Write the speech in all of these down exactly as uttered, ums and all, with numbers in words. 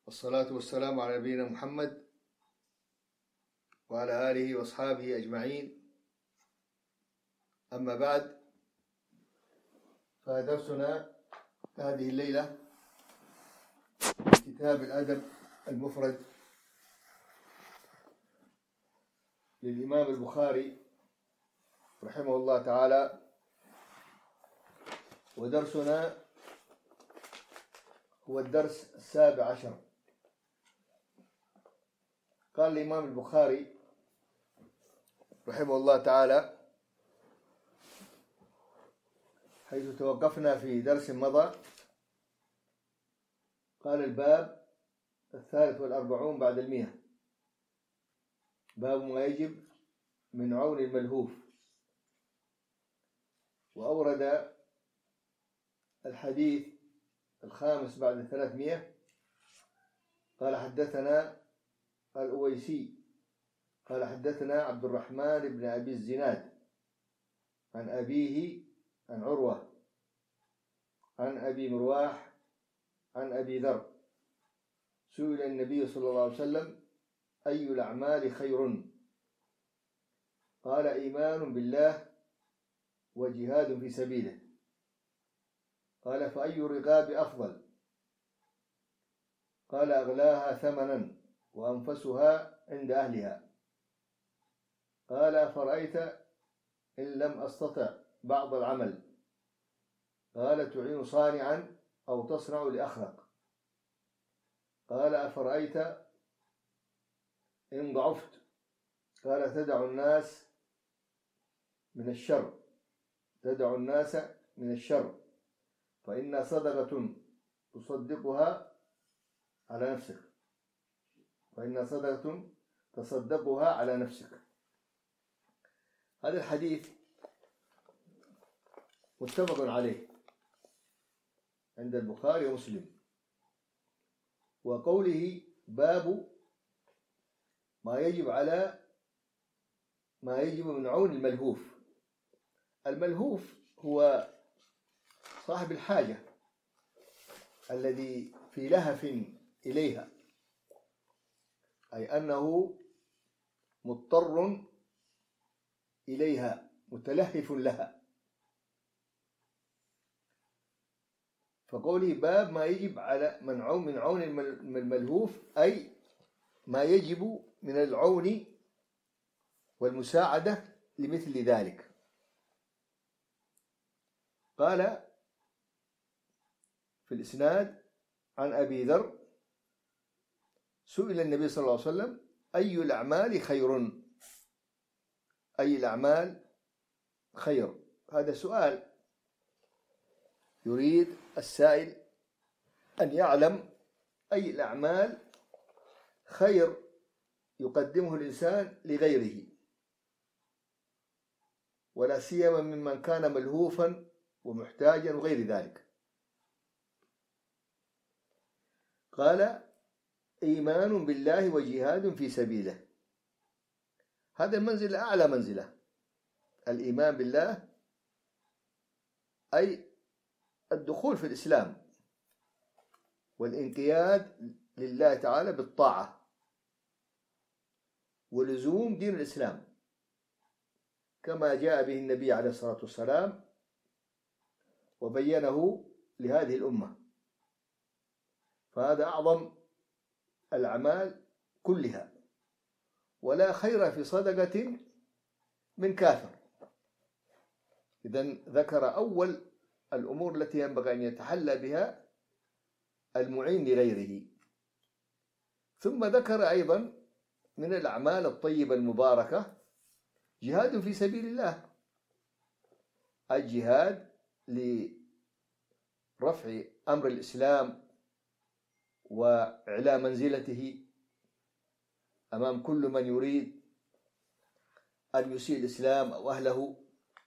والصلاة والسلام على نبينا محمد وعلى آله وأصحابه أجمعين. أما بعد، فدرسنا هذه الليلة في كتاب الأدب المفرد للإمام البخاري رحمه الله تعالى، ودرسنا هو الدرس السابع عشر. قال الإمام البخاري رحمه الله تعالى حيث توقفنا في درس مضى، قال: الباب الثالث والأربعون بعد المئة، باب ما يجب من عون الملهوف. وأورد الحديث الخامس بعد الثلاثمئة. قال: حدثنا الأويسي قال: حدثنا عبد الرحمن بن أبي الزناد عن أبيه عن عروة عن أبي مرواح عن أبي ذر سئل النبي صلى الله عليه وسلم: أي الأعمال خير؟ قال: إيمان بالله وجهاد في سبيله. قال: فأي الرقاب أفضل؟ قال: أغلاها ثمنا وأنفسها عند أهلها. قال: أفرأيت إن لم أستطع بعض العمل؟ قال: تعين صانعا أو تصنع لأخرق. قال: أفرأيت إن ضعفت؟ قال: تدع الناس من الشر تدع الناس من الشر فإن صدقة تصدقها على نفسك فإن صدقة تصدقها على نفسك. هذا الحديث متفق عليه عند البخاري ومسلم. وقوله باب ما يجب على ما يجب من عون الملهوف. الملهوف هو صاحب الحاجة الذي في لهف إليها، أي أنه مضطر إليها متلهف لها. فقوله باب ما يجب على من عون من عون الملهوف، أي ما يجب من العون والمساعدة لمثل ذلك. قال في الإسناد عن أبي ذر سئل النبي صلى الله عليه وسلم: أي الأعمال خير؟ أي الأعمال خير؟ هذا سؤال يريد السائل أن يعلم أي الأعمال خير يقدمه الإنسان لغيره، ولا سيما ممن كان ملهوفا ومحتاجا وغير ذلك. قال: إيمان بالله وجهاد في سبيله. هذا المنزلة أعلى منزلة، الإيمان بالله أي الدخول في الإسلام والانقياد لله تعالى بالطاعة ولزوم دين الإسلام كما جاء به النبي عليه الصلاة والسلام وبينه لهذه الأمة. فهذا أعظم الأعمال كلها، ولا خير في صدقة من كافر. إذن ذكر أول الأمور التي ينبغي أن يتحلى بها المعين لغيره، ثم ذكر أيضا من الأعمال الطيبة المباركة جهاد في سبيل الله، الجهاد لرفع أمر الإسلام وإعلاء منزلته أمام كل من يريد أن يسيء الإسلام أو أهله.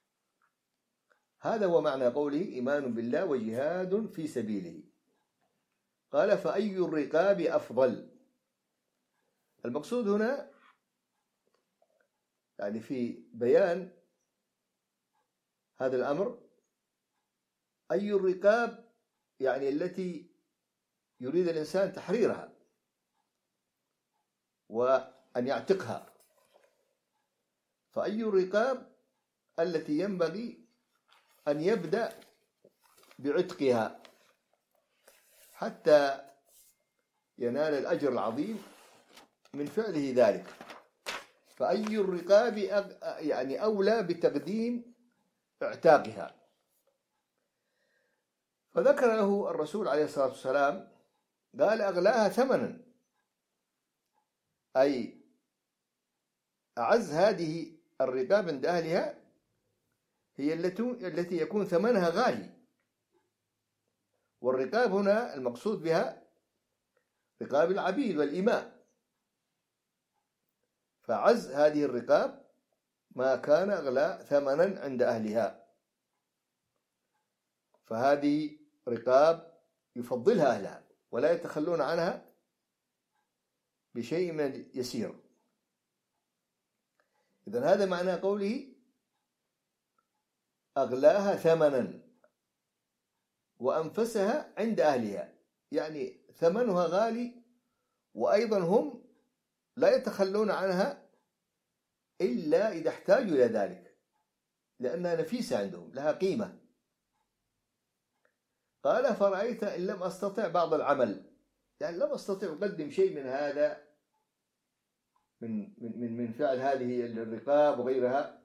هذا هو معنى قوله إيمان بالله وجهاد في سبيله. قال: فأي الرقاب أفضل؟ المقصود هنا يعني في بيان هذا الأمر، أي الرقاب يعني التي يريد الإنسان تحريرها، وأن يعتقها. فأي الرقاب التي ينبغي أن يبدأ بعتقها حتى ينال الأجر العظيم من فعله ذلك. فأي الرقاب يعني أولى بتقديم اعتاقها. فذكر له الرسول عليه الصلاة والسلام قال أغلاها ثمنا، أي أعز هذه الرقاب عند أهلها هي التي يكون ثمنها غالي. والرقاب هنا المقصود بها رقاب العبيد والإماء. فعز هذه الرقاب ما كان أغلى ثمنا عند أهلها. فهذه رقاب يفضلها أهلها ولا يتخلون عنها بشيء من يسير. إذن هذا معنى قوله أغلاها ثمنا وأنفسها عند أهلها، يعني ثمنها غالي وأيضا هم لا يتخلون عنها إلا إذا احتاجوا إلى ذلك، لأنها نفيسة عندهم لها قيمة. قال فرأيت إن لم أستطع بعض العمل، يعني لم أستطع أقدم شيء من هذا من من من فعل هذه الرقاب وغيرها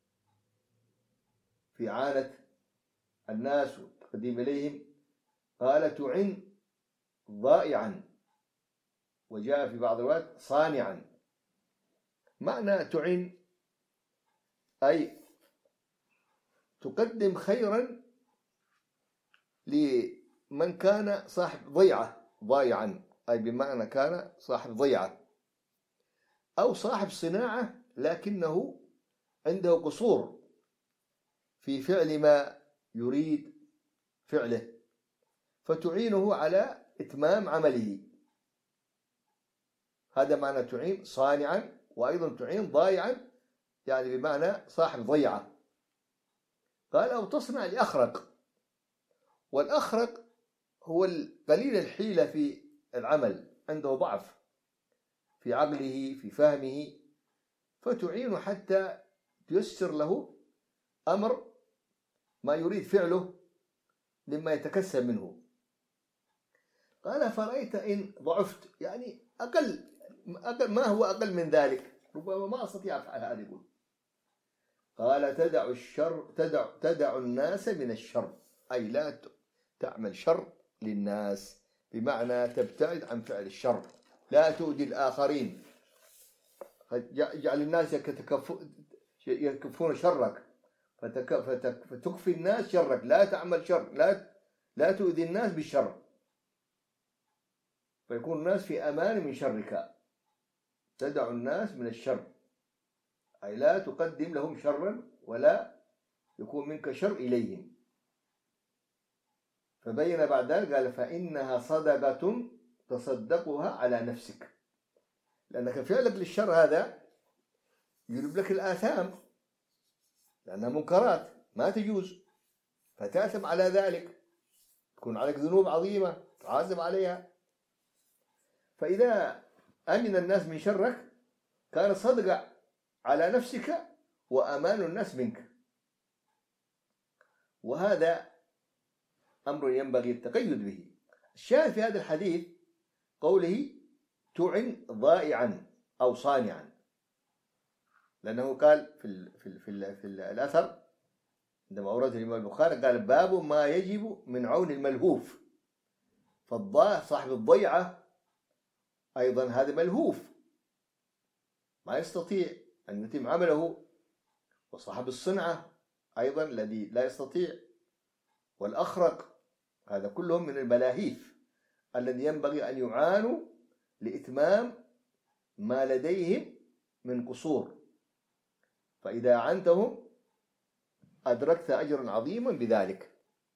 في إعانة الناس والتقديم إليهم. قال تعن ضائعا، وجاء في بعض الروايات صانعا. معنى تعن أي تقدم خيرا لمن كان صاحب ضيعة، ضايعا أي بمعنى كان صاحب ضيعة أو صاحب صناعة لكنه عنده قصور في فعل ما يريد فعله، فتعينه على إتمام عمله. هذا معنى تعين صانعا، وأيضا تعين ضايعا يعني بمعنى صاحب ضيعة. قال أو تصنع لأخرق، والأخرق هو قليل الحيلة في العمل، عنده ضعف في عقله في فهمه، فتعين حتى تيسر له أمر ما يريد فعله مما يتكسب منه. قال فرأيت إن ضعفت، يعني أقل, أقل ما هو أقل من ذلك، ربما ما أستطيع أفعل هذا. يقول قال تدع الشر تدع تدع الناس من الشر، أي لا تعمل شر للناس، بمعنى تبتعد عن فعل الشر، لا تؤذي الآخرين. جعل الناس يكفون شرك فتكفي الناس شرك، لا تعمل شر، لا لا تؤذي الناس بالشر، فيكون الناس في أمان من شرك. تدع الناس من الشر أي لا تقدم لهم شرا ولا يكون منك شر إليهم. فبين بعد ذلك قال فإنها صدقة تصدقها على نفسك، لأنك فعلك للشر هذا يجلب لك الآثام، لأنها منكرات ما تجوز، فتأثم على ذلك، تكون عليك ذنوب عظيمة تعاقب عليها. فإذا أمن الناس من شرك كان صدقة على نفسك وأمان الناس منك. وهذا أمر ينبغي التقيد به. الشاهد في هذا الحديث قوله تعن ضائعا أو صانعا، لأنه قال في ال في ال في, ال في ال الأثر عندما أورده الإمام البخاري قال باب ما يجب من عون الملهوف. فالضاء صاحب الضيعة أيضا هذا ملهوف ما يستطيع أن يتم عمله، وصاحب الصنعة أيضا الذي لا يستطيع، والأخرق، هذا كلهم من الملاهيف الذي ينبغي أن يعانوا لإتمام ما لديهم من قصور، فإذا أعنتهم أدركت أجرا عظيما بذلك.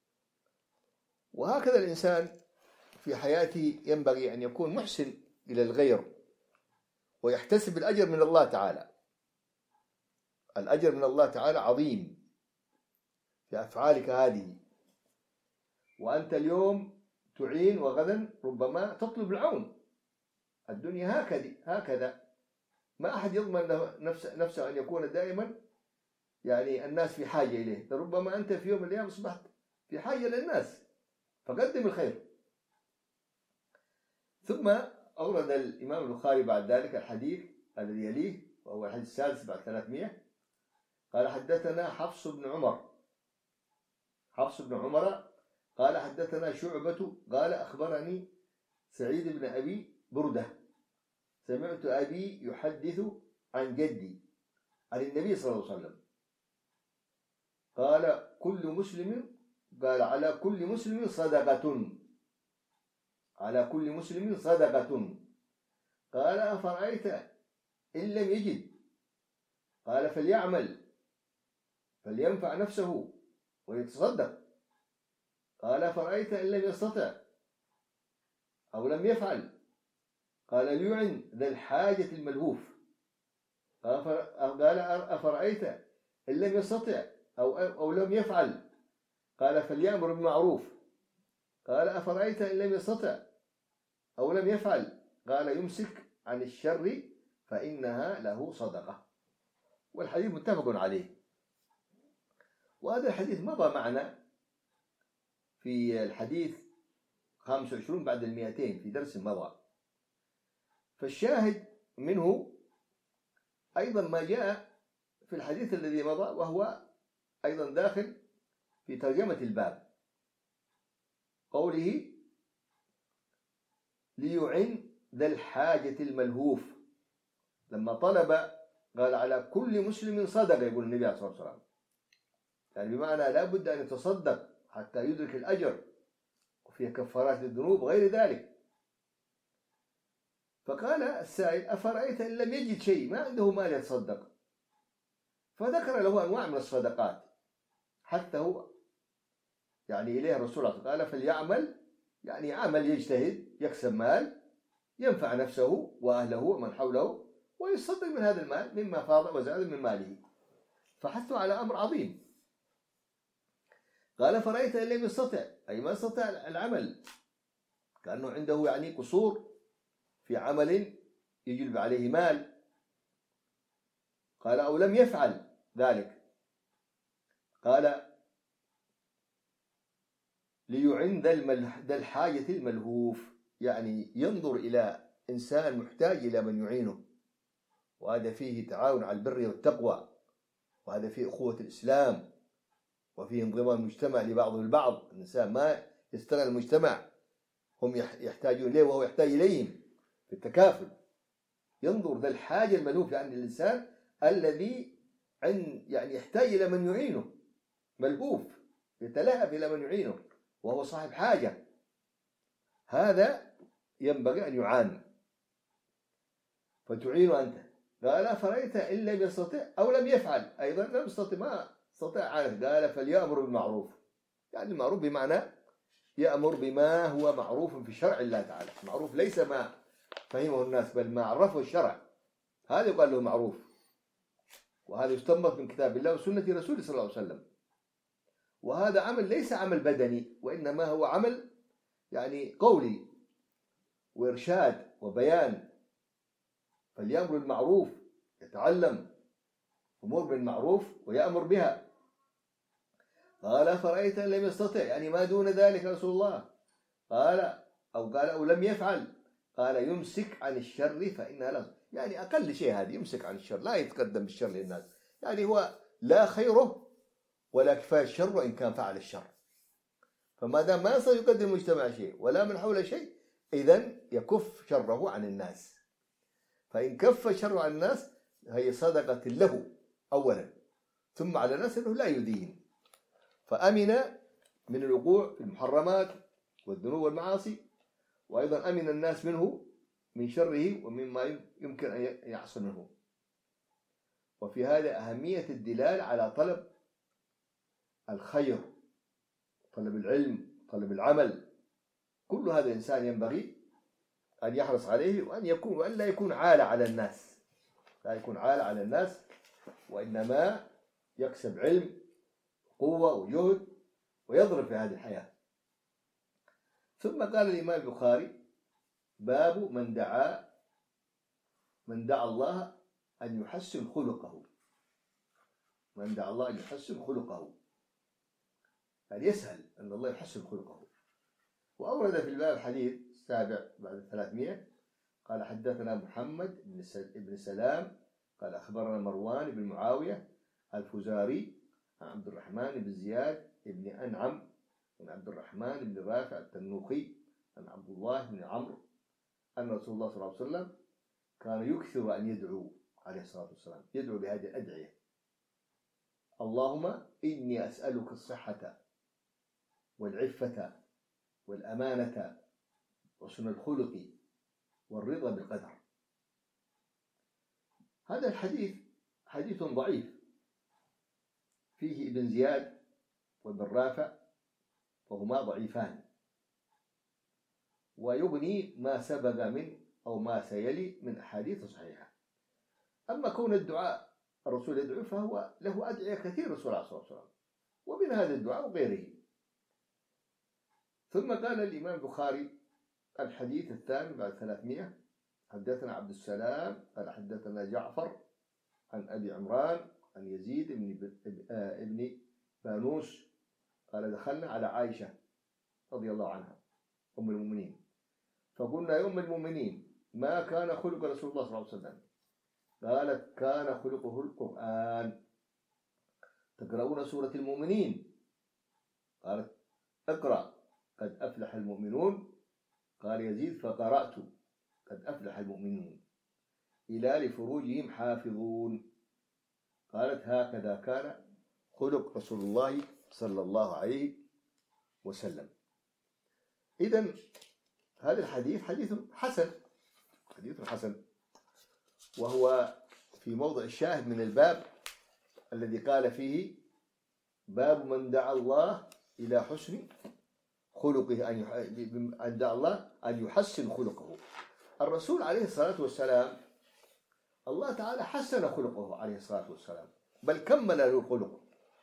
وهكذا الإنسان في حياته ينبغي أن يكون محسن إلى الغير ويحتسب الأجر من الله تعالى. الأجر من الله تعالى عظيم في أفعالك هذه، وأنت اليوم تعين وغدا ربما تطلب العون، الدنيا هكذا هكذا ما أحد يضمن نفسه, نفسه أن يكون دائما يعني الناس في حاجة إليه. ربما أنت في يوم من الأيام أصبحت في حاجة للناس فقدم الخير. ثم أورد الإمام البخاري بعد ذلك الحديث الذي يليه وهو الحديث السادس بعد ثلاثمائة. قال حدثنا حفص بن عمر حفص بن عمر قال حدثنا شعبة قال أخبرني سعيد بن أبي بردة سمعت أبي يحدث عن جدي عن النبي صلى الله عليه وسلم قال كل مسلم قال على كل مسلم صدقة على كل مسلم صدقة. قال أفرأيت إن لم يجد قال فليعمل فلينفع نفسه ويتصدق. قال أفرأيت إن لم يستطع أو لم يفعل قال ليعن ذا الحاجة الملهوف. قال أفرأيت إن لم يستطع أو, أو لم يفعل قال فليأمر بالمعروف. قال أفرأيت إن لم يستطع أو لم يفعل قال يمسك عن الشر فإنها له صدقة. والحديث متفق عليه. وهذا الحديث مضى معنا في الحديث خمسة وعشرين بعد المئتين في درس مضى. فالشاهد منه أيضا ما جاء في الحديث الذي مضى وهو أيضا داخل في ترجمة الباب قوله ليعن ذا الحاجة الملهوف. لما طلب قال على كل مسلم صدقة يقول النبي عليه الصلاة والسلام يعني بمعنى لا بد أن يتصدق حتى يدرك الأجر وفيه كفارات للذنوب وغير ذلك. فقال السائل أفرأيت إن لم يجد شيء ما عنده مال يتصدق فذكر له أنواع من الصدقات حتى هو يعني إليه الرسول قال فليعمل يعني عمل يجتهد يكسب مال ينفع نفسه وأهله ومن حوله ويصدق من هذا المال مما فاض وزاد من ماله. فحثوا على أمر عظيم. قال فرأيت إن لم يستطع أي ما استطاع العمل كأنه عنده يعني قصور في عمل يجلب عليه مال. قال أو لم يفعل ذلك قال ليعن ذا الحاجة الملهوف يعني ينظر إلى إنسان محتاج إلى من يعينه. وهذا فيه تعاون على البر والتقوى وهذا فيه أخوة الإسلام وفيه انضمام المجتمع لبعضه البعض. الإنسان ما يستغل المجتمع هم يحتاجون إليه وهو يحتاج إليهم في التكافل. ينظر ذا الحاجة الملهوف يعني الإنسان الذي عن يعني يحتاج إلى من يعينه ملهوف يتلهف إلى من يعينه وهو صاحب حاجة هذا ينبغي أن يعان فتعين أنت. قال فرأيت إن لم يستطع أو لم يفعل أيضا لم يستطع ما استطاع عنه قال فليأمر بالمعروف يعني المعروف بمعنى يأمر بما هو معروف في شرع الله تعالى. معروف ليس ما فهمه الناس بل ما عرفه الشرع هذا يقال له معروف. وهذا يستنبط من كتاب الله وسنة رسوله صلى الله عليه وسلم. وهذا عمل ليس عمل بدني وإنما هو عمل يعني قولي وإرشاد وبيان. فليأمر بالمعروف يتعلم أمور بالمعروف ويأمر بها. قال فرأيت أن لم يستطع يعني ما دون ذلك رسول الله قال أو قال أو لم يفعل قال يمسك عن الشر فإنها لا يعني أقل شيء هذه يمسك عن الشر لا يتقدم بالشر للناس يعني هو لا خيره ولا كفاية الشر وإن كان فعل الشر. فما دام ما يستطيع يقدم المجتمع شيء ولا من حوله شيء إذن يكف شره عن الناس. فإن كف شره عن الناس هي صدقة له أولا ثم على الناس أنه لا يدين فأمن من الوقوع في المحرمات والذنوب والمعاصي وأيضا أمن الناس منه من شره ومما يمكن أن يحصل منه. وفي هذا أهمية الدلال على طلب الخير طلب العلم طلب العمل. كل هذا الإنسان ينبغي أن يحرص عليه وأن يكون وأن لا يكون عالة على الناس لا يكون عالة على الناس وإنما يكسب علم قوة وجهد ويضرب في هذه الحياة. ثم قال الإمام البخاري باب من دعا من دعا الله أن يحسن خلقه، من دعا الله أن يحسن خلقه، يعني يسهل أن الله يحسن خلقه. وأورد في الباب حديث السابع بعد الثلاثمائة قال حدثنا محمد بن سلام قال أخبرنا مروان بن معاوية الفزاري عن عبد الرحمن بن زياد بن أنعم عن عبد الرحمن بن رافع التنوخي عن عبد الله بن عمرو أن رسول الله صلى الله عليه وسلم كان يكثر أن يدعو عليه الصلاة والسلام، يدعو بهذه الأدعية: اللهم إني أسألك الصحة والعفة والأمانة وحسن الخلق والرضا بالقدر. هذا الحديث حديث ضعيف فيه ابن زياد وابن رافع وهما ضعيفان، ويغني ما سبق من أو ما سيلي من أحاديث صحيحة. أما كون الدعاء الرسول يدعو فهو له أدعية كثير الرسول عليه الصلاة والسلام، ومن هذا الدعاء وغيره. ثم قال الإمام البخاري الحديث الثامن بعد ثلاثمائة حدثنا عبد السلام قال حدثنا جعفر عن أبي عمران عن يزيد ابن بانوس قال دخلنا على عائشة رضي الله عنها أم المؤمنين فقلنا يا أم المؤمنين ما كان خلق رسول الله صلى الله عليه وسلم؟ قالت كان خلقه القرآن. تقرؤون سورة المؤمنين؟ قالت اقرأ قد أفلح المؤمنون. قال يزيد فقرأت قد أفلح المؤمنون إلى لفروجهم حافظون. قالت هكذا كان خلق رسول الله صلى الله عليه وسلم. إذن هذا الحديث حديث حسن، حديث حسن، وهو في موضع الشاهد من الباب الذي قال فيه باب من دعا الله إلى حسن خلقه، أن دعا الله أن يحسن خلقه. الرسول عليه الصلاة والسلام الله تعالى حسن خلقه عليه الصلاة والسلام، بل كمل له الخلق،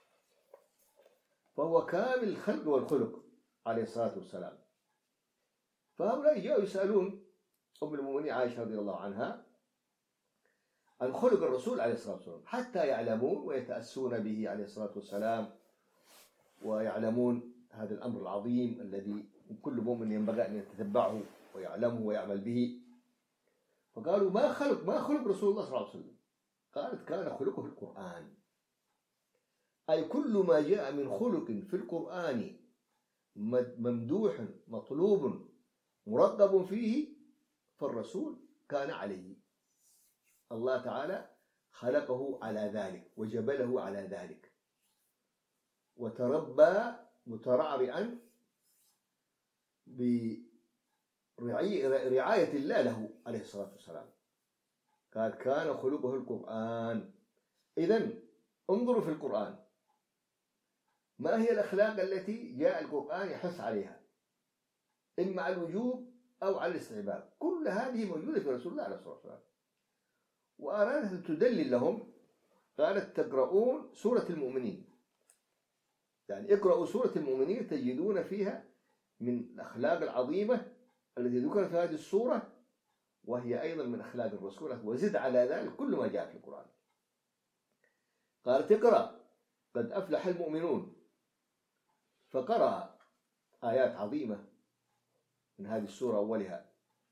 فهو كامل الخلق والخلق عليه الصلاة والسلام. فهؤلاء جاءوا يسألون أم المؤمنين عائشة رضي الله عنها عن خلق الرسول عليه الصلاة والسلام حتى يعلمون ويتأسون به عليه الصلاة والسلام، ويعلمون هذا الأمر العظيم الذي كل مؤمن ينبغي أن يتتبعه ويعلمه ويعمل به. فقالوا ما خلق ما خلق رسول الله صلى الله عليه وسلم؟ قالت كان خلقه القرآن، أي كل ما جاء من خلق في القرآن ممدوح مطلوب مرغب فيه فالرسول كان عليه. الله تعالى خلقه على ذلك وجبله على ذلك، وتربى مترعرعا برعاية الله له عليه الصلاة والسلام. قال كان خلقه القرآن. إذن انظروا في القرآن ما هي الأخلاق التي جاء القرآن يحث عليها، إما على الوجوب أو على الاستحباب، كل هذه موجودة في رسول الله عليه الصلاة والسلام. وأرادت أن تدلل لهم قالت تقرؤون سورة المؤمنين، يعني اقرأوا سورة المؤمنين تجدون فيها من الأخلاق العظيمة التي ذكرت في هذه السورة، وهي أيضا من أخلاق الرسول، وزد على ذلك كل ما جاء في القرآن. قالت اقرأ قد أفلح المؤمنون، فقرأ آيات عظيمة من هذه السورة أولها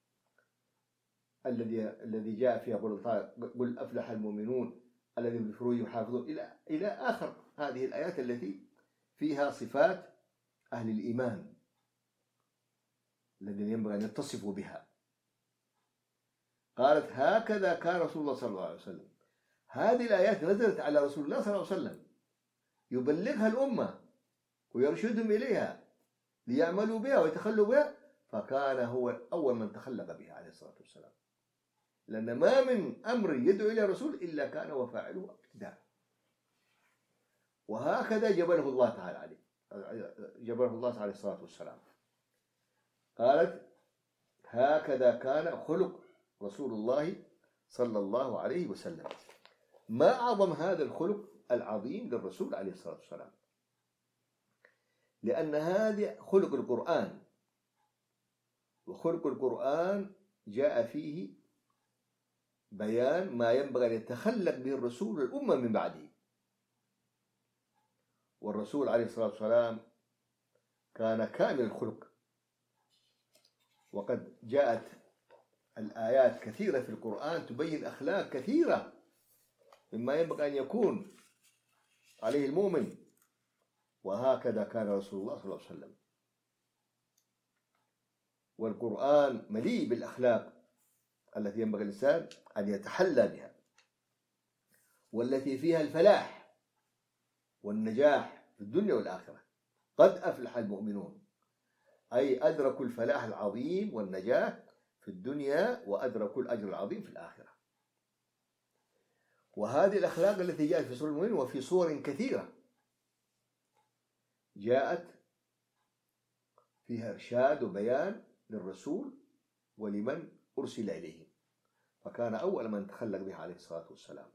الذي الذي جاء فيها قل أفلح المؤمنون الذين بفروجهم يحافظون إلى إلى آخر هذه الآيات التي فيها صفات أهل الإيمان الذين ينبغي أن يتصفوا بها. قالت هكذا كان رسول الله صلى الله عليه وسلم. هذه الآيات نزلت على رسول الله صلى الله عليه وسلم يبلغها الأمة ويرشدهم إليها ليعملوا بها ويتخلوا بها، فكان هو أول من تخلق بها عليه الصلاة والسلام، لأن ما من أمر يدعو إلى رسول إلا كان وفاعله ابتداء. وهكذا جبله الله تعالى عليه، جبله الله عليه الصلاة والسلام. قالت هكذا كان خلق رسول الله صلى الله عليه وسلم. ما أعظم هذا الخلق العظيم للرسول عليه الصلاة والسلام، لأن هذا خلق القرآن، وخلق القرآن جاء فيه من الأخلاق العظيمة التي ذكرت في هذه السورة، وهي أيضا من أخلاق الرسول عليه الصلاة والسلام. قالت هكذا كان خلق رسول الله صلى الله عليه وسلم. ما أعظم هذا الخلق العظيم للرسول عليه الصلاة والسلام، لأن هذا خلق القرآن وخلق القرآن جاء فيه بيان ما ينبغي أن يتخلق به الرسول والأمة من بعده. والرسول عليه الصلاة والسلام كان كامل الخلق، وقد جاءت الآيات كثيرة في القرآن تبين أخلاق كثيرة مما ينبغي أن يكون عليه المؤمن، وهكذا كان رسول الله صلى الله عليه وسلم. والقرآن مليء بالأخلاق التي ينبغي الإنسان أن يتحلى بها، والتي فيها الفلاح والنجاح في الدنيا والآخرة. قد أفلح المؤمنون، أي أدركوا الفلاح العظيم والنجاح في الدنيا، وأدركوا الأجر العظيم في الآخرة. وهذه الأخلاق التي جاءت في سورة المؤمنين وفي صور كثيرة جاءت فيها إرشاد وبيان للرسول ولمن أرسل إليه، فكان أول من تخلق به عليه الصلاة والسلام.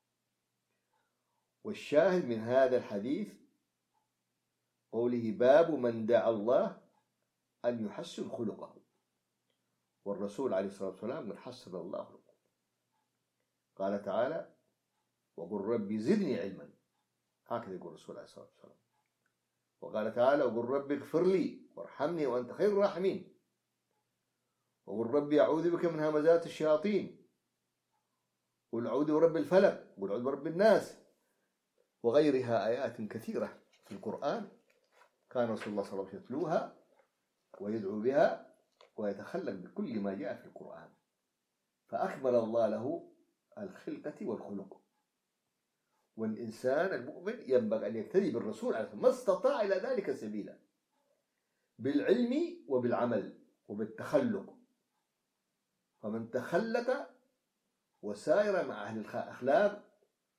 والشاهد من هذا الحديث قوله: باب من دعا الله أن يحسن خلقه. والرسول عليه الصلاة والسلام من حسن الله خلقه. قال تعالى: وقل ربي زدني علما، هكذا يقول الرسول عليه الصلاة والسلام. وقال تعالى: وقل ربي اغفر لي وارحمني وأنت خير الراحمين. وقل ربي أعوذ بك من همزات الشياطين. قل أعوذ برب الفلق، قل أعوذ برب الناس، وغيرها آيات كثيرة في القرآن كان رسول الله صلى الله عليه وسلم يتلوها ويدعو بها ويتخلق بكل ما جاء في القرآن، فأكمل الله له الخلقة والخلق. والإنسان المؤمن ينبغي أن يقتدي بالرسول عليه الصلاة والسلام ما استطاع إلى ذلك سبيلا، بالعلم وبالعمل وبالتخلق. فمن تخلق وسائر مع أهل الأخلاق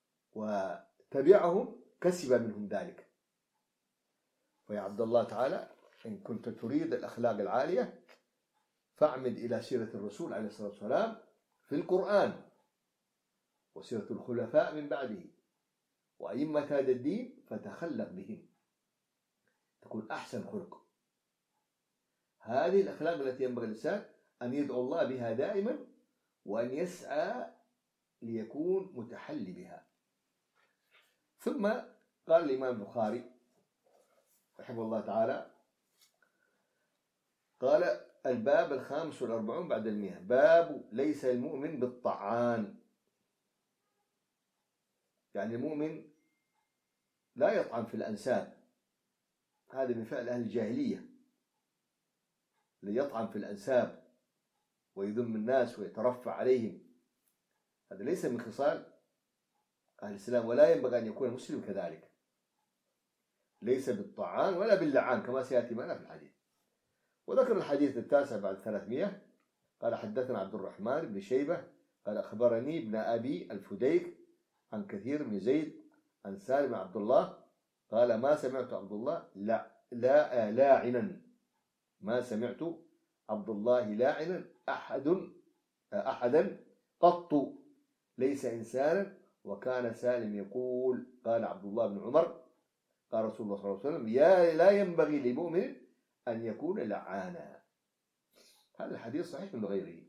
وتبعهم كسب منهم ذلك. فيا عبد الله تعالى، إن كنت تريد الأخلاق العالية فاعمد إلى سيرة الرسول عليه الصلاة والسلام في القرآن، وسيرة الخلفاء من بعده وأئمة هذا الدين، فتخلق بهم تكون أحسن خلق. هذه الأخلاق التي ينبغي الإنسان أن يدعو الله بها دائما، وأن يسعى ليكون متحلي بها. ثم قال الإمام البخاري رحمه الله تعالى، قال: الباب الخامس والأربعون بعد المئة، باب ليس المؤمن بالطعان. يعني المؤمن لا يطعن في الأنساب، هذا من فعل أهل الجاهلية، ليطعن في الأنساب ويذم الناس ويترفع عليهم. هذا ليس من خصال أهل الإسلام، ولا ينبغي أن يكون المسلم كذلك، ليس بالطعان ولا باللعان كما سيأتي معنا في الحديث. وذكر الحديث التاسع بعد ثلاثمئة، قال: حدثنا عبد الرحمن بن شيبة قال: أخبرني ابن أبي الفديك عن كثير بن زيد عن سالم عبد الله قال: ما سمعت عبد الله لا لا لاعنا ما سمعت عبد الله لاعنا أحد أحدا قط، ليس إنسانا. وكان سالم يقول: قال عبد الله بن عمر قال رسول الله صلى الله عليه وسلم: يا لا ينبغي لمؤمن أن يكون لعانا. هذا الحديث صحيح من غيره،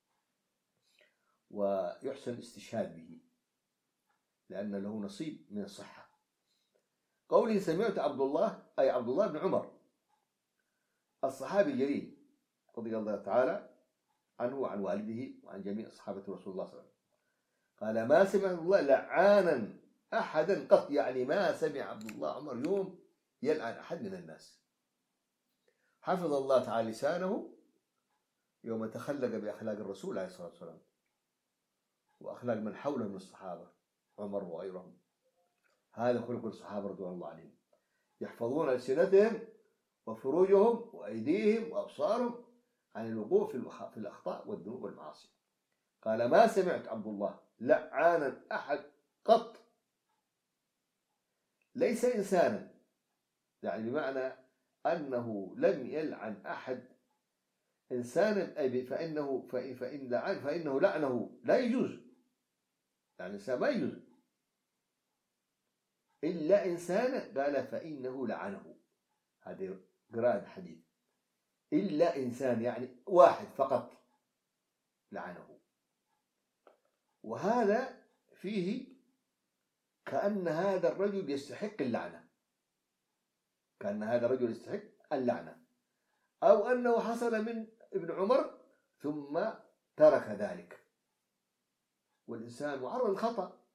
ويحسن الاستشهاد به لأن له نصيب من الصحة. قولي سمعت عبد الله، أي عبد الله بن عمر الصحابي الجليل رضي الله تعالى عنه وعن والده وعن جميع صحابة رسول الله صلى الله عليه وسلم، قال: ما سمع عبد الله لعانا أحدا قط، يعني ما سمع عبد الله عمر يوم يلعن أحد من الناس. حفظ الله تعالى لسانه يوم تخلق بأخلاق الرسول عليه الصلاة والسلام وأخلاق من حوله من الصحابة عمر وغيرهم. هذا خلق الصحابة رضوان الله عليهم، يحفظون ألسنتهم وفروجهم وأيديهم وأبصارهم عن الوقوع في الأخطاء والذنوب والمعاصي. قال: ما سمعت عبد الله لعانا أحد قط، ليس إنسانا، يعني بمعنى أنه لم يلعن أحد إنسانا فإنه فإن لعن فإنه لعنه لا يجوز، يعني الإنسان ما يجوز، إلا إنسانا قال فإنه لعنه. هذه قراءة الحديث، إلا إنسان يعني واحد فقط لعنه. وهذا فيه كأن هذا الرجل يستحق اللعنة، كأن هذا الرجل يستحق اللعنة، أو أنه حصل من ابن عمر ثم ترك ذلك. والإنسان معرض للخطأ.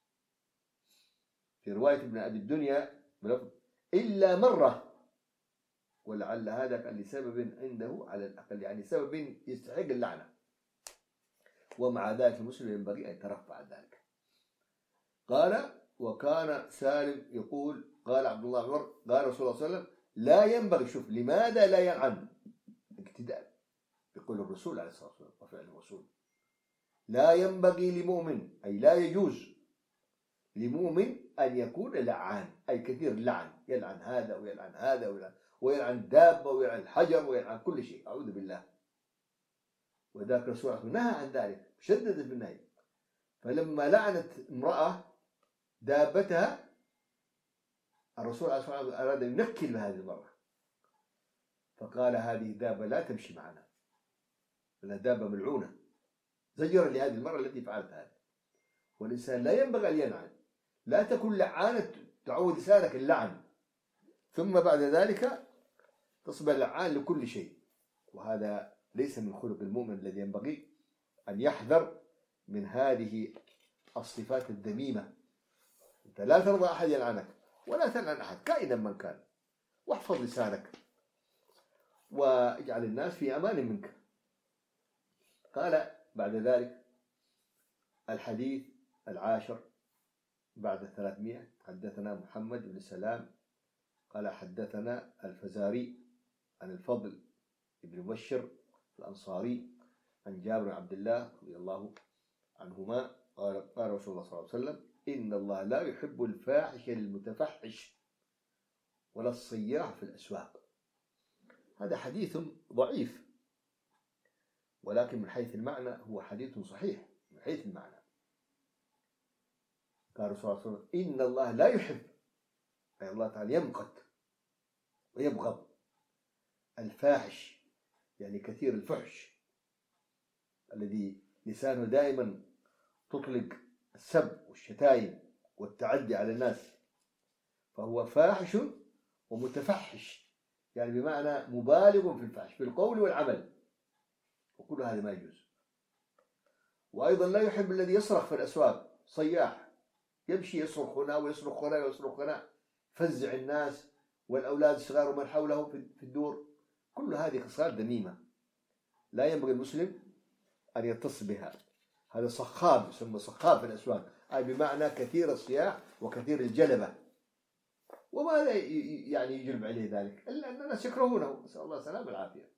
في رواية ابن أبي الدنيا بلفظ إلا مرة، ولعل هذا كان لسبب عنده على الأقل، يعني سبب يستحق اللعنة، ومع ذلك المسلم ينبغي أن يترفع عن ذلك. قال: وكان سالم يقول قال عبد الله عمر قال رسول الله صلى الله عليه وسلم: لا ينبغي، شوف لماذا لا يلعن، اقتداء يقول الرسول عليه الصلاة والسلام وفعل الرسول، لا ينبغي لمؤمن، أي لا يجوز لمؤمن أن يكون لعان، أي كثير اللعن، يلعن هذا ويلعن هذا ويلعن, ويلعن دابة ويلعن الحجر ويلعن كل شيء، أعوذ بالله. وذاك الرسول نهى عن ذلك، شدد في النهي. فلما لعنت امرأة دابتها، الرسول عليه الصلاة والسلام أراد أن ينكل بهذه المرأة، فقال: هذه دابة لا تمشي معنا، لأنها دابة ملعونة، زجرا لهذه المرأة التي فعلت هذا. والإنسان لا ينبغي أن يلعن، لا تكن لعانة تعود لسانك اللعن، ثم بعد ذلك تصبح لعان لكل شيء، وهذا ليس من خلق المؤمن الذي ينبغي أن يحذر من هذه الصفات الذميمة. أنت لا ترضى أحد يلعنك ولا تلعن أحد كائنا من كان، واحفظ لسانك واجعل الناس في أمان منك. قال بعد ذلك الحديث العاشر بعد الثلاثمائة: حدثنا محمد بن سلام قال حدثنا الفزاري عن الفضل بن مبشر الأنصاري عن جابر بن عبد الله رضي الله عنهما قال: قال رسول الله صلى الله عليه وسلم: إن الله لا يحب الفاحش المتفحش ولا الصياح في الأسواق. هذا حديث ضعيف، ولكن من حيث المعنى هو حديث صحيح. من حيث المعنى قال رسول الله صلى الله عليه وسلم: إن الله لا يحب، أي الله تعالى يمقت ويبغض الفاحش، يعني كثير الفحش، الذي لسانه دائما تطلق السب والشتايم والتعدي على الناس، فهو فاحش ومتفحش، يعني بمعنى مبالغ في الفحش في القول والعمل، وكل هذا ما يجوز. وأيضا لا يحب الذي يصرخ في الأسواق، صياح، يمشي يصرخ هنا ويصرخ هنا ويصرخ هنا، فزع الناس والأولاد الصغار ومن حوله في الدور. كل هذه خصال ذميمة لا ينبغي المسلم أن يتصل بها. هذا صخاب، يسمى صخاب في الأسواق، أي بمعنى كثير الصياح وكثير الجلبة. وماذا يعني يجلب عليه ذلك؟ إلا أن الناس يكرهونه، نسأل الله السلامة والعافية.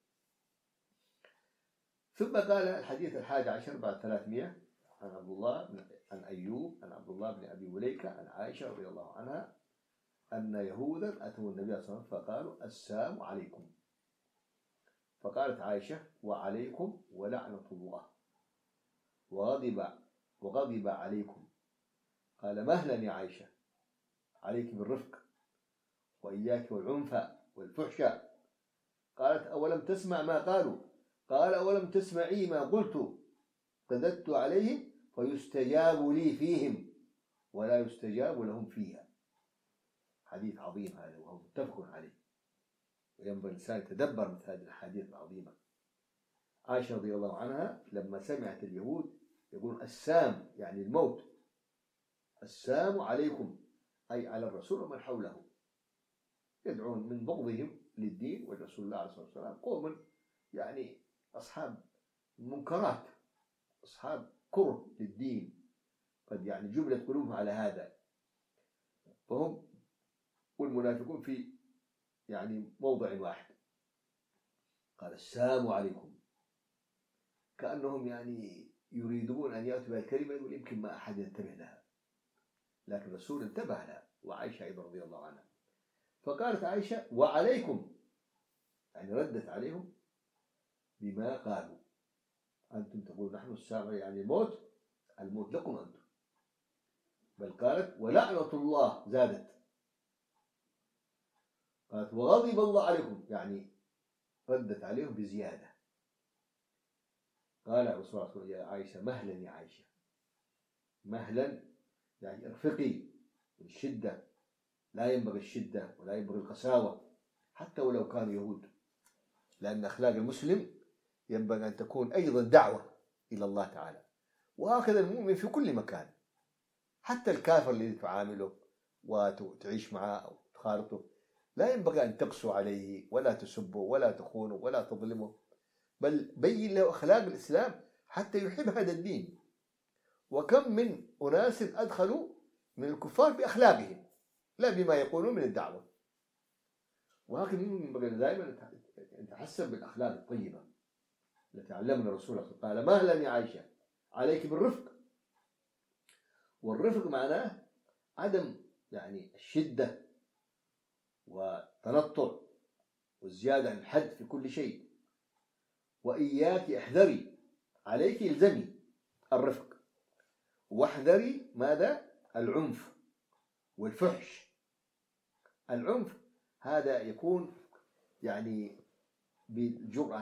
ثم قال الحديث الحادي عشر بعد ثلاثمائة: عن عبد الله بن عن أيوب عن عبد الله بن أبي مليكة عن عائشة رضي الله عنها أن يهودا أتوا النبي صلى الله عليه وسلم فقالوا: السلام عليكم. فقالت عائشة: وعليكم ولعنة الله، وغضب وغضب عليكم. قال: مهلا يا عائشة، عليك بالرفق وإياك والعنف والفحش. قالت: أولم تسمع ما قالوا؟ قال: أولم تسمعي ما قلت؟ قددت عليهم فيستجاب لي فيهم ولا يستجاب لهم فيها. حديث عظيم هذا، وهو متفق عليه، وينبغي الإنسان يتدبر مثل هذه الأحاديث العظيمة. عائشة رضي الله عنها لما سمعت اليهود يقول السام يعني الموت، السام عليكم أي على الرسول ومن حوله، يدعون من بغضهم للدين والرسول الله عليه الصلاة والسلام قوم يعني أصحاب منكرات، أصحاب كره للدين، قد يعني جبلت قلوبهم على هذا، فهم والمنافقون في يعني موضع واحد. قال: السلام عليكم، كأنهم يعني يريدون أن يأتوا بها الكلمة يقول يمكن ما أحد ينتبه لها، لكن الرسول انتبه لها، وعائشة أيضا رضي الله عنها. فقالت عائشة: وعليكم، يعني ردت عليهم بما قالوا. أنتم تقولون نحن السامع يعني الموت، الموت لكم أنتم. بل قالت: ولعنة الله، زادت قالت: وغضب الله عليكم، يعني ردت عليهم بزيادة. قال الرسول صلى الله عليه وسلم: يا عائشة، مهلا يا عائشة، مهلا يعني ارفقي، الشدة لا ينبغي الشدة ولا ينبغي القساوة حتى ولو كانوا يهود، لأن أخلاق المسلم ينبغي أن تكون أيضا دعوة إلى الله تعالى. وهكذا المؤمن في كل مكان، حتى الكافر الذي تعامله وتعيش معه أو تخالطه لا ينبغي أن تقسو عليه ولا تسبه ولا تخونه ولا تظلمه، بل بين له أخلاق الإسلام حتى يحب هذا الدين. وكم من أناس أدخلوا من الكفار بأخلاقهم لا بما يقولون من الدعوة. وهكذا ينبغي دائما أن نتحسن بالأخلاق الطيبة التي علمنا الرسول قال مهلا يا عائشة عليك بالرفق. والرفق معناه عدم يعني الشدة والتنطع والزيادة عن الحد في كل شيء. وإياك احذري، عليك الزمي الرفق، واحذري ماذا؟ العنف والفحش. العنف هذا يكون يعني بالجرأة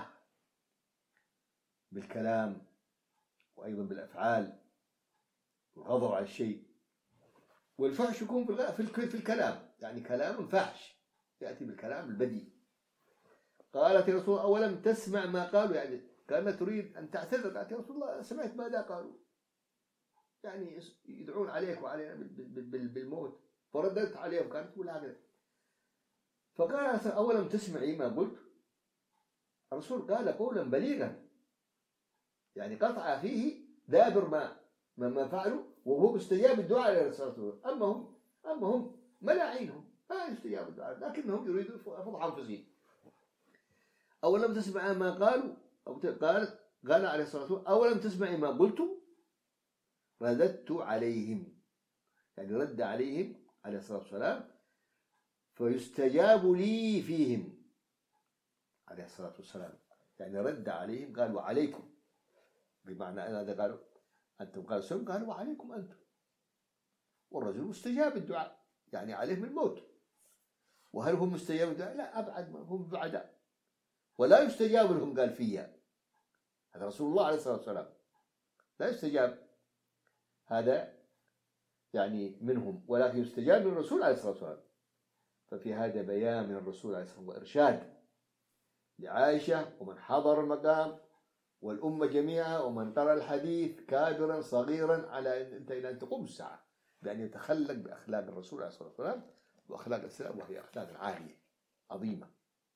بالكلام وأيضا بالأفعال والغضب على الشيء. والفحش يكون في الكلام، يعني كلام فاحش يأتي بالكلام البذيء. قالت يا رسول الله أولم تسمع ما قالوا، يعني كانت تريد أن تعتذر، قالت يا رسول الله سمعت ماذا قالوا، يعني يدعون عليك وعلينا بالموت. فردت عليهم كانت تقول هكذا. فقال أولم تسمعي ما قلت. الرسول قال قولا بليغا، يعني قطع فيه دابر ما ما فعلوا، وهو مستجاب الدعاء عليه الصلاة والسلام. أما هم أما هم ملاعينهم ما يستجاب الدعاء، لكنهم يريدوا فضح أنفسهم. أولم تسمع ما قالوا، أو قال قال عليه الصلاة والسلام أولم تسمعي ما قلت. رددت عليهم، يعني رد عليهم عليه الصلاة والسلام فيستجاب لي فيهم عليه الصلاة والسلام، يعني رد عليهم قال وعليكم، بمعنى أن هذا قالوا أنتم قالوا سلم، قالوا وعليكم أنتم. والرجل مستجاب الدعاء يعني عليهم الموت. وهل هم مستجاب الدعاء؟ لا، أبعد ما هم بعداء ولا يستجاب لهم. قال فيها هذا رسول الله عليه الصلاة والسلام لا يستجاب هذا يعني منهم، ولكن يستجاب من الرسول عليه الصلاة والسلام. ففي هذا بيان من الرسول عليه الصلاة والسلام وإرشاد لعائشة ومن حضر المقام والأمة جميعا ومن قرأ الحديث كابرا صغيرا على أنت إلى أن تقوم الساعة بأن يتخلق بأخلاق الرسول عليه الصلاة والسلام وأخلاق الإسلام، وهي أخلاق عالية عظيمة.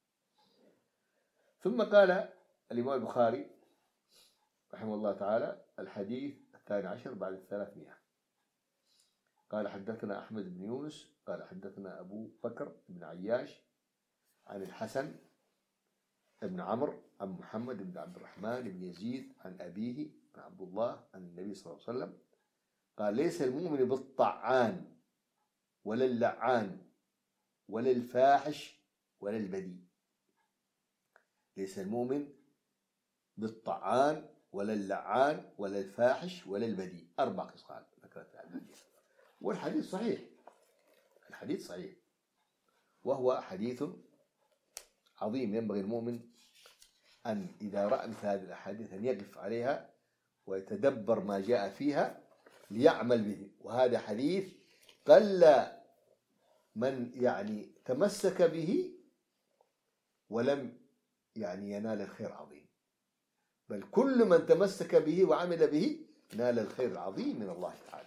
ثم قال الإمام البخاري رحمه الله تعالى الحديث الثاني عشر بعد الثلاثمائة، قال حدثنا أحمد بن يونس قال حدثنا أبو بكر بن عياش عن الحسن بن عمرو عن محمد بن عبد الرحمن بن يزيد عن أبيه عن عبد الله عن النبي صلى الله عليه وسلم قال ليس المؤمن بالطعان ولا اللعان ولا الفاحش ولا البذيء. ليس المؤمن بالطعان ولا اللعان ولا الفاحش ولا البذيء، أربع خصال ذكرت الحديث. والحديث صحيح، الحديث صحيح، وهو حديث عظيم. ينبغي المؤمن أن إذا رأى مثل هذه الأحاديث أن يقف عليها ويتدبر ما جاء فيها ليعمل به. وهذا حديث قل من يعني تمسك به ولم يعني ينال الخير عظيم، بل كل من تمسك به وعمل به نال الخير العظيم من الله تعالى.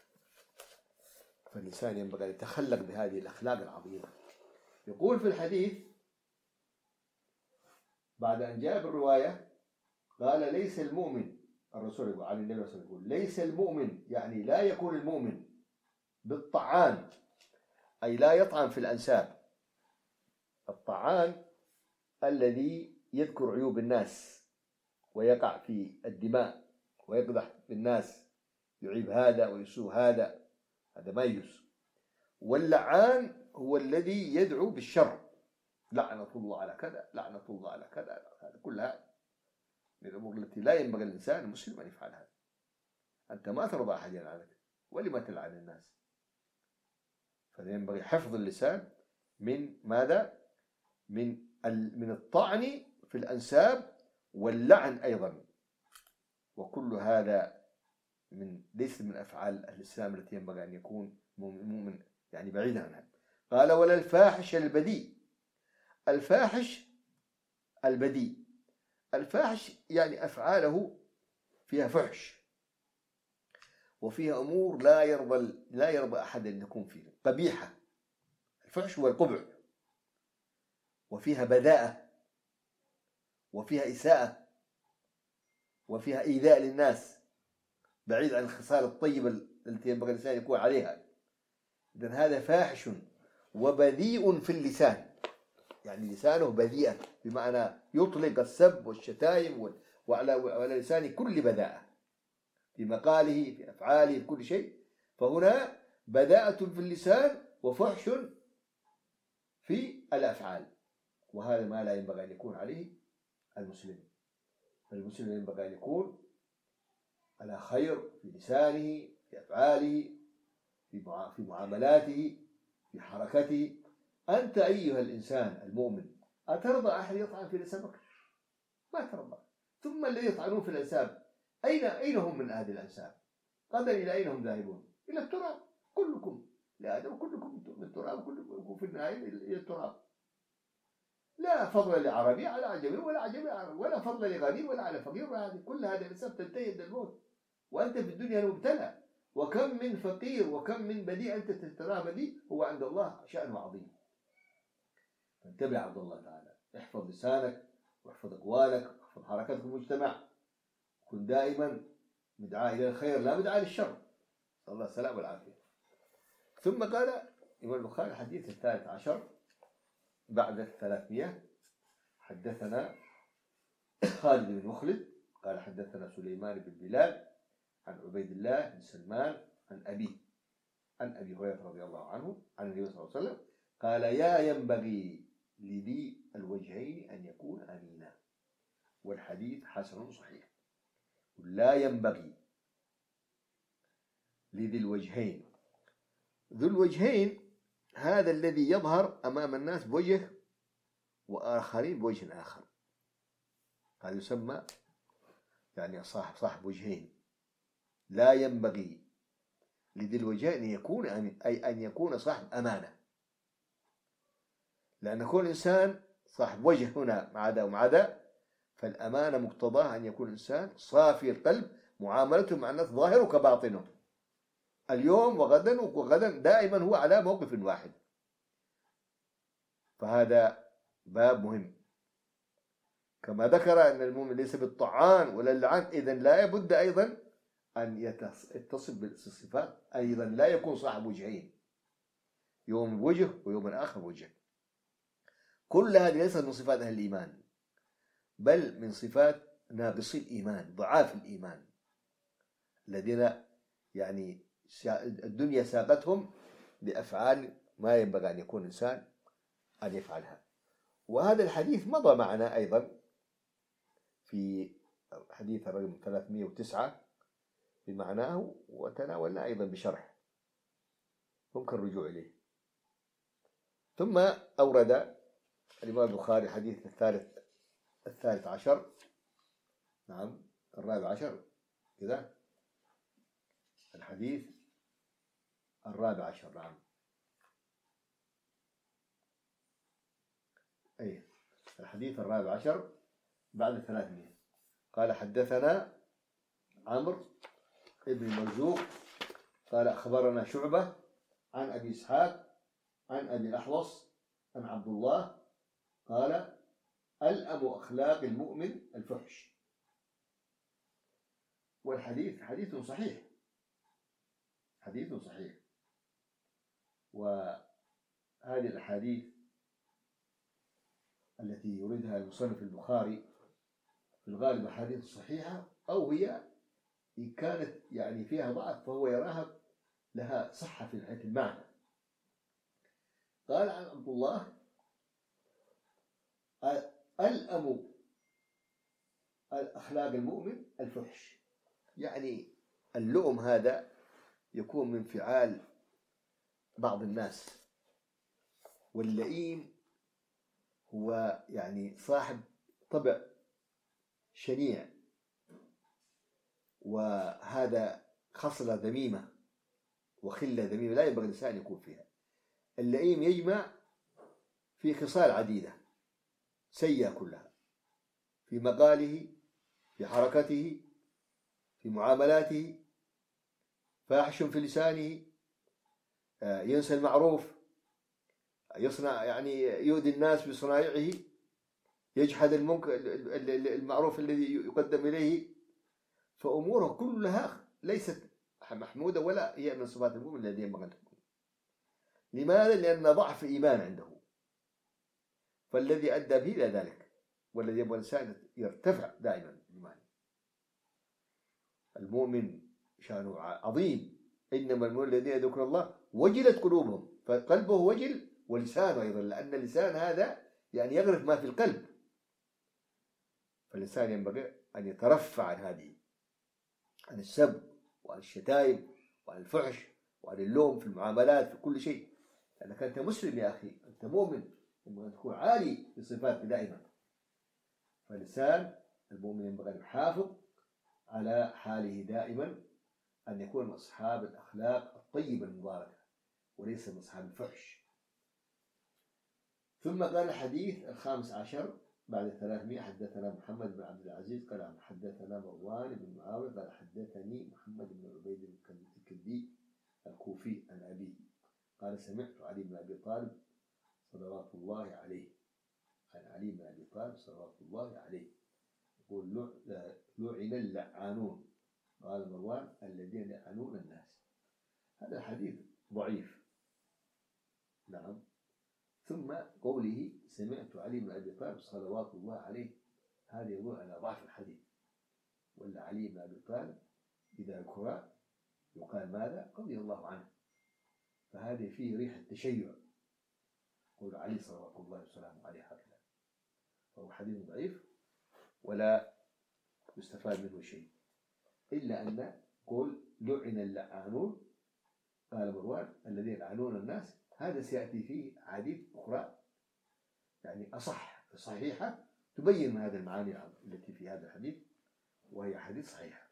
فالإنسان ينبغي أن يتخلق بهذه الأخلاق العظيمة. يقول في الحديث بعد أن جاء بالرواية قال ليس المؤمن، الرسول يقول عن النبي صلى الله عليه وسلم يقول ليس المؤمن، يعني لا يكون المؤمن بالطعان، أي لا يطعن في الأنساب. الطعان الذي يذكر عيوب الناس ويقع في الدماء ويقدح بالناس، يعيب هذا ويسوء هذا، هذا ما يجوز. واللعان هو الذي يدعو بالشر، لعنة الله على كذا، لعنة الله على كذا، هذا كلها من الأمور التي لا ينبغي الإنسان المسلم أن يفعلها. أنت ما ترضى أحد يلعنك، ولما تلعن الناس؟ فينبغي حفظ اللسان من ماذا؟ من من الطعن في الأنساب واللعن أيضا. وكل هذا من ليس من أفعال الإسلام التي ينبغي أن يكون مؤمن يعني بعيدا عنها. قال ولا الفاحش البذيء. الفاحش البذيء، الفاحش يعني أفعاله فيها فحش وفيها أمور لا يرضى لا يرضى أحد أن يكون فيه، قبيحة. الفحش هو القبح، وفيها بذاءة، وفيها إساءة، وفيها إيذاء للناس، بعيد عن الخصال الطيبة التي ينبغي الإنسان يكون عليها. إذن هذا فاحش وبذيء في اللسان، يعني لسانه بذيئا بمعنى يطلق السب والشتائم وعلى وعلى لسان كل بذاءة في مقاله في أفعاله في كل شيء. فهنا بذاءة في اللسان وفحش في الأفعال، وهذا ما لا ينبغي أن يكون عليه المسلم. فالمسلم ينبغي أن يكون على خير في لسانه في أفعاله في معاملاته في حركته. أنت أيها الإنسان المؤمن أترضى أحد يطعن في نسبك؟ ما ترضى. ثم الذين يطعنون في الأنساب أين أين هم من هذه الأنساب؟ غدا إلى أين هم ذاهبون؟ إلى التراب. كلكم لآدم وكلكم من التراب وكلكم في النهاية إلى التراب. لا فضل لعربي على عجمي ولا عجمي على عربي، ولا فضل لغني ولا على فقير، ولا هذه كل هذه الأنساب تنتهي عند الموت، وأنت في الدنيا مبتلى. وكم من فقير وكم من بديع أنت تراه بديع هو عند الله شأنه عظيم. فانتبه عبد الله تعالى، احفظ لسانك واحفظ أقوالك واحفظ حركتك في المجتمع، كن دائما مدعاة إلى الخير لا مدعاة للشر. صلى الله السلام والعافية. ثم قال الإمام البخاري الحديث الثالث عشر بعد الثلاثمائة: حدثنا خالد بن مخلد قال حدثنا سليمان بن بلال عن عبيد الله بن سلمان عن أبيه عن أبي هريرة رضي الله عنه عن النبي صلى الله عليه وسلم قال يا ينبغي لذي الوجهين أن يكون أمينا. والحديث حسن صحيح. لا ينبغي لذي الوجهين. ذو الوجهين هذا الذي يظهر أمام الناس بوجه وآخرين بوجه آخر، هذا يسمى يعني صاحب صاحب وجهين. لا ينبغي لذي الوجهين أن يكون أمين، أي أن يكون صاحب أمانة، لأن كل إنسان صاحب وجه هنا مع ذا ومع ذا، فالأمانة مقتضاها أن يكون الإنسان صافي القلب، معاملته مع الناس ظاهره كباطنه، اليوم وغدا وغدا دائما هو على موقف واحد. فهذا باب مهم. كما ذكر أن المؤمن ليس بالطعان ولا اللعان، إذن لا بد أيضا أن يتصف بالصفات، أيضا لا يكون صاحب وجهين، يوم وجه ويوم آخر وجه. كل هذه ليست من صفات أهل الإيمان، بل من صفات ناقصي الإيمان، ضعاف الإيمان، الذين يعني الدنيا ساقتهم بأفعال ما ينبغي أن يكون إنسان أن يفعلها. وهذا الحديث مضى معنا أيضا في حديث الرقم ثلاثمائة وتسعة بمعناه، وتناولنا أيضا بشرح، ممكن الرجوع إليه. ثم أورد الإمام البخاري الحديث الثالث الثالث عشر، نعم الرابع عشر كذا، الحديث الرابع عشر، نعم أي الحديث الرابع عشر بعد ثلاثمائة. قال حدثنا عمرو ابن مرزوق قال أخبرنا شعبة عن أبي إسحاق عن أبي الأحوص عن عبد الله قال ألأم أخلاق المؤمن الفحش. والحديث حديث صحيح، حديث صحيح. وهذه الأحاديث التي يريدها المصنف البخاري في الغالب أحاديث صحيحة، أو هي إن كانت يعني فيها ضعف فهو يراها لها صحة في المعنى. قال عن عبد الله ألأم الأخلاق المؤمن الفحش، يعني اللؤم هذا يكون من فعال بعض الناس، واللئيم هو يعني صاحب طبع شنيع، وهذا خصلة ذميمة وخلة ذميمة لا ينبغي الإنسان يكون فيها. اللئيم يجمع في خصال عديدة سيئة كلها، في مقاله، في حركته، في معاملاته، فاحش في لسانه، ينسى المعروف، يصنع يعني يؤذي الناس بصنائعه، يجحد المنكر المعروف الذي يقدم إليه. فأموره كلها ليست محمودة ولا هي من صفات المؤمن الذي ينبغي أن تكون. لماذا؟ لأن ضعف إيمان عنده، فالذي أدى به إلى ذلك، والذي يبغى الإنسان يرتفع دائما إيمانه. المؤمن شأنه عظيم، إنما المؤمن الذين يذكرون الله وجلت قلوبهم، فقلبه وجل ولسانه أيضا، لأن اللسان هذا يعني يغرف ما في القلب. فالإنسان ينبغي أن يترفع عن هذه، عن السب وعن الشتائم وعن الفحش وعن اللوم في المعاملات في كل شيء، لأنك أنت مسلم يا أخي، أنت مؤمن، ينبغي أن تكون عالي في صفاتك دائما. فالإنسان المؤمن ينبغي أن يحافظ على حاله دائما، أن يكون من أصحاب الأخلاق الطيبة المباركة وليس من أصحاب الفحش. ثم قال الحديث الخامس عشر بعد ثلاثمائة: حدثنا محمد بن عبد العزيز قال حدثنا مروان بن معاوية قال حدثني محمد بن عبيد الكندي الكوفي عن أبيه قال سمعت علي بن أبي طالب صلوات الله عليه، عن علي بن أبي طالب صلوات الله عليه يقول لعن اللعانون، قال مروان الذين يلعنون الناس. هذا الحديث ضعيف. نعم. ثم قوله سمعت علي بن أبي طالب صلوات الله عليه، هذا يدل على ضعف الحديث. ولا علي بن أبي طالب إذا ذكر يقال ماذا؟ رضي الله عنه، فهذه فيه ريح التشيع، قول علي صلوات الله وسلامه عليه هكذا، فهو حديث ضعيف ولا يستفاد منه شيء، إلا أن قول لعن اللعانون قال مروان الذين يلعنون الناس، هذا سيأتي فيه حديث أخرى يعني أصح صحيحة تبين هذا المعاني التي في هذا الحديث، وهي حديث صحيحة.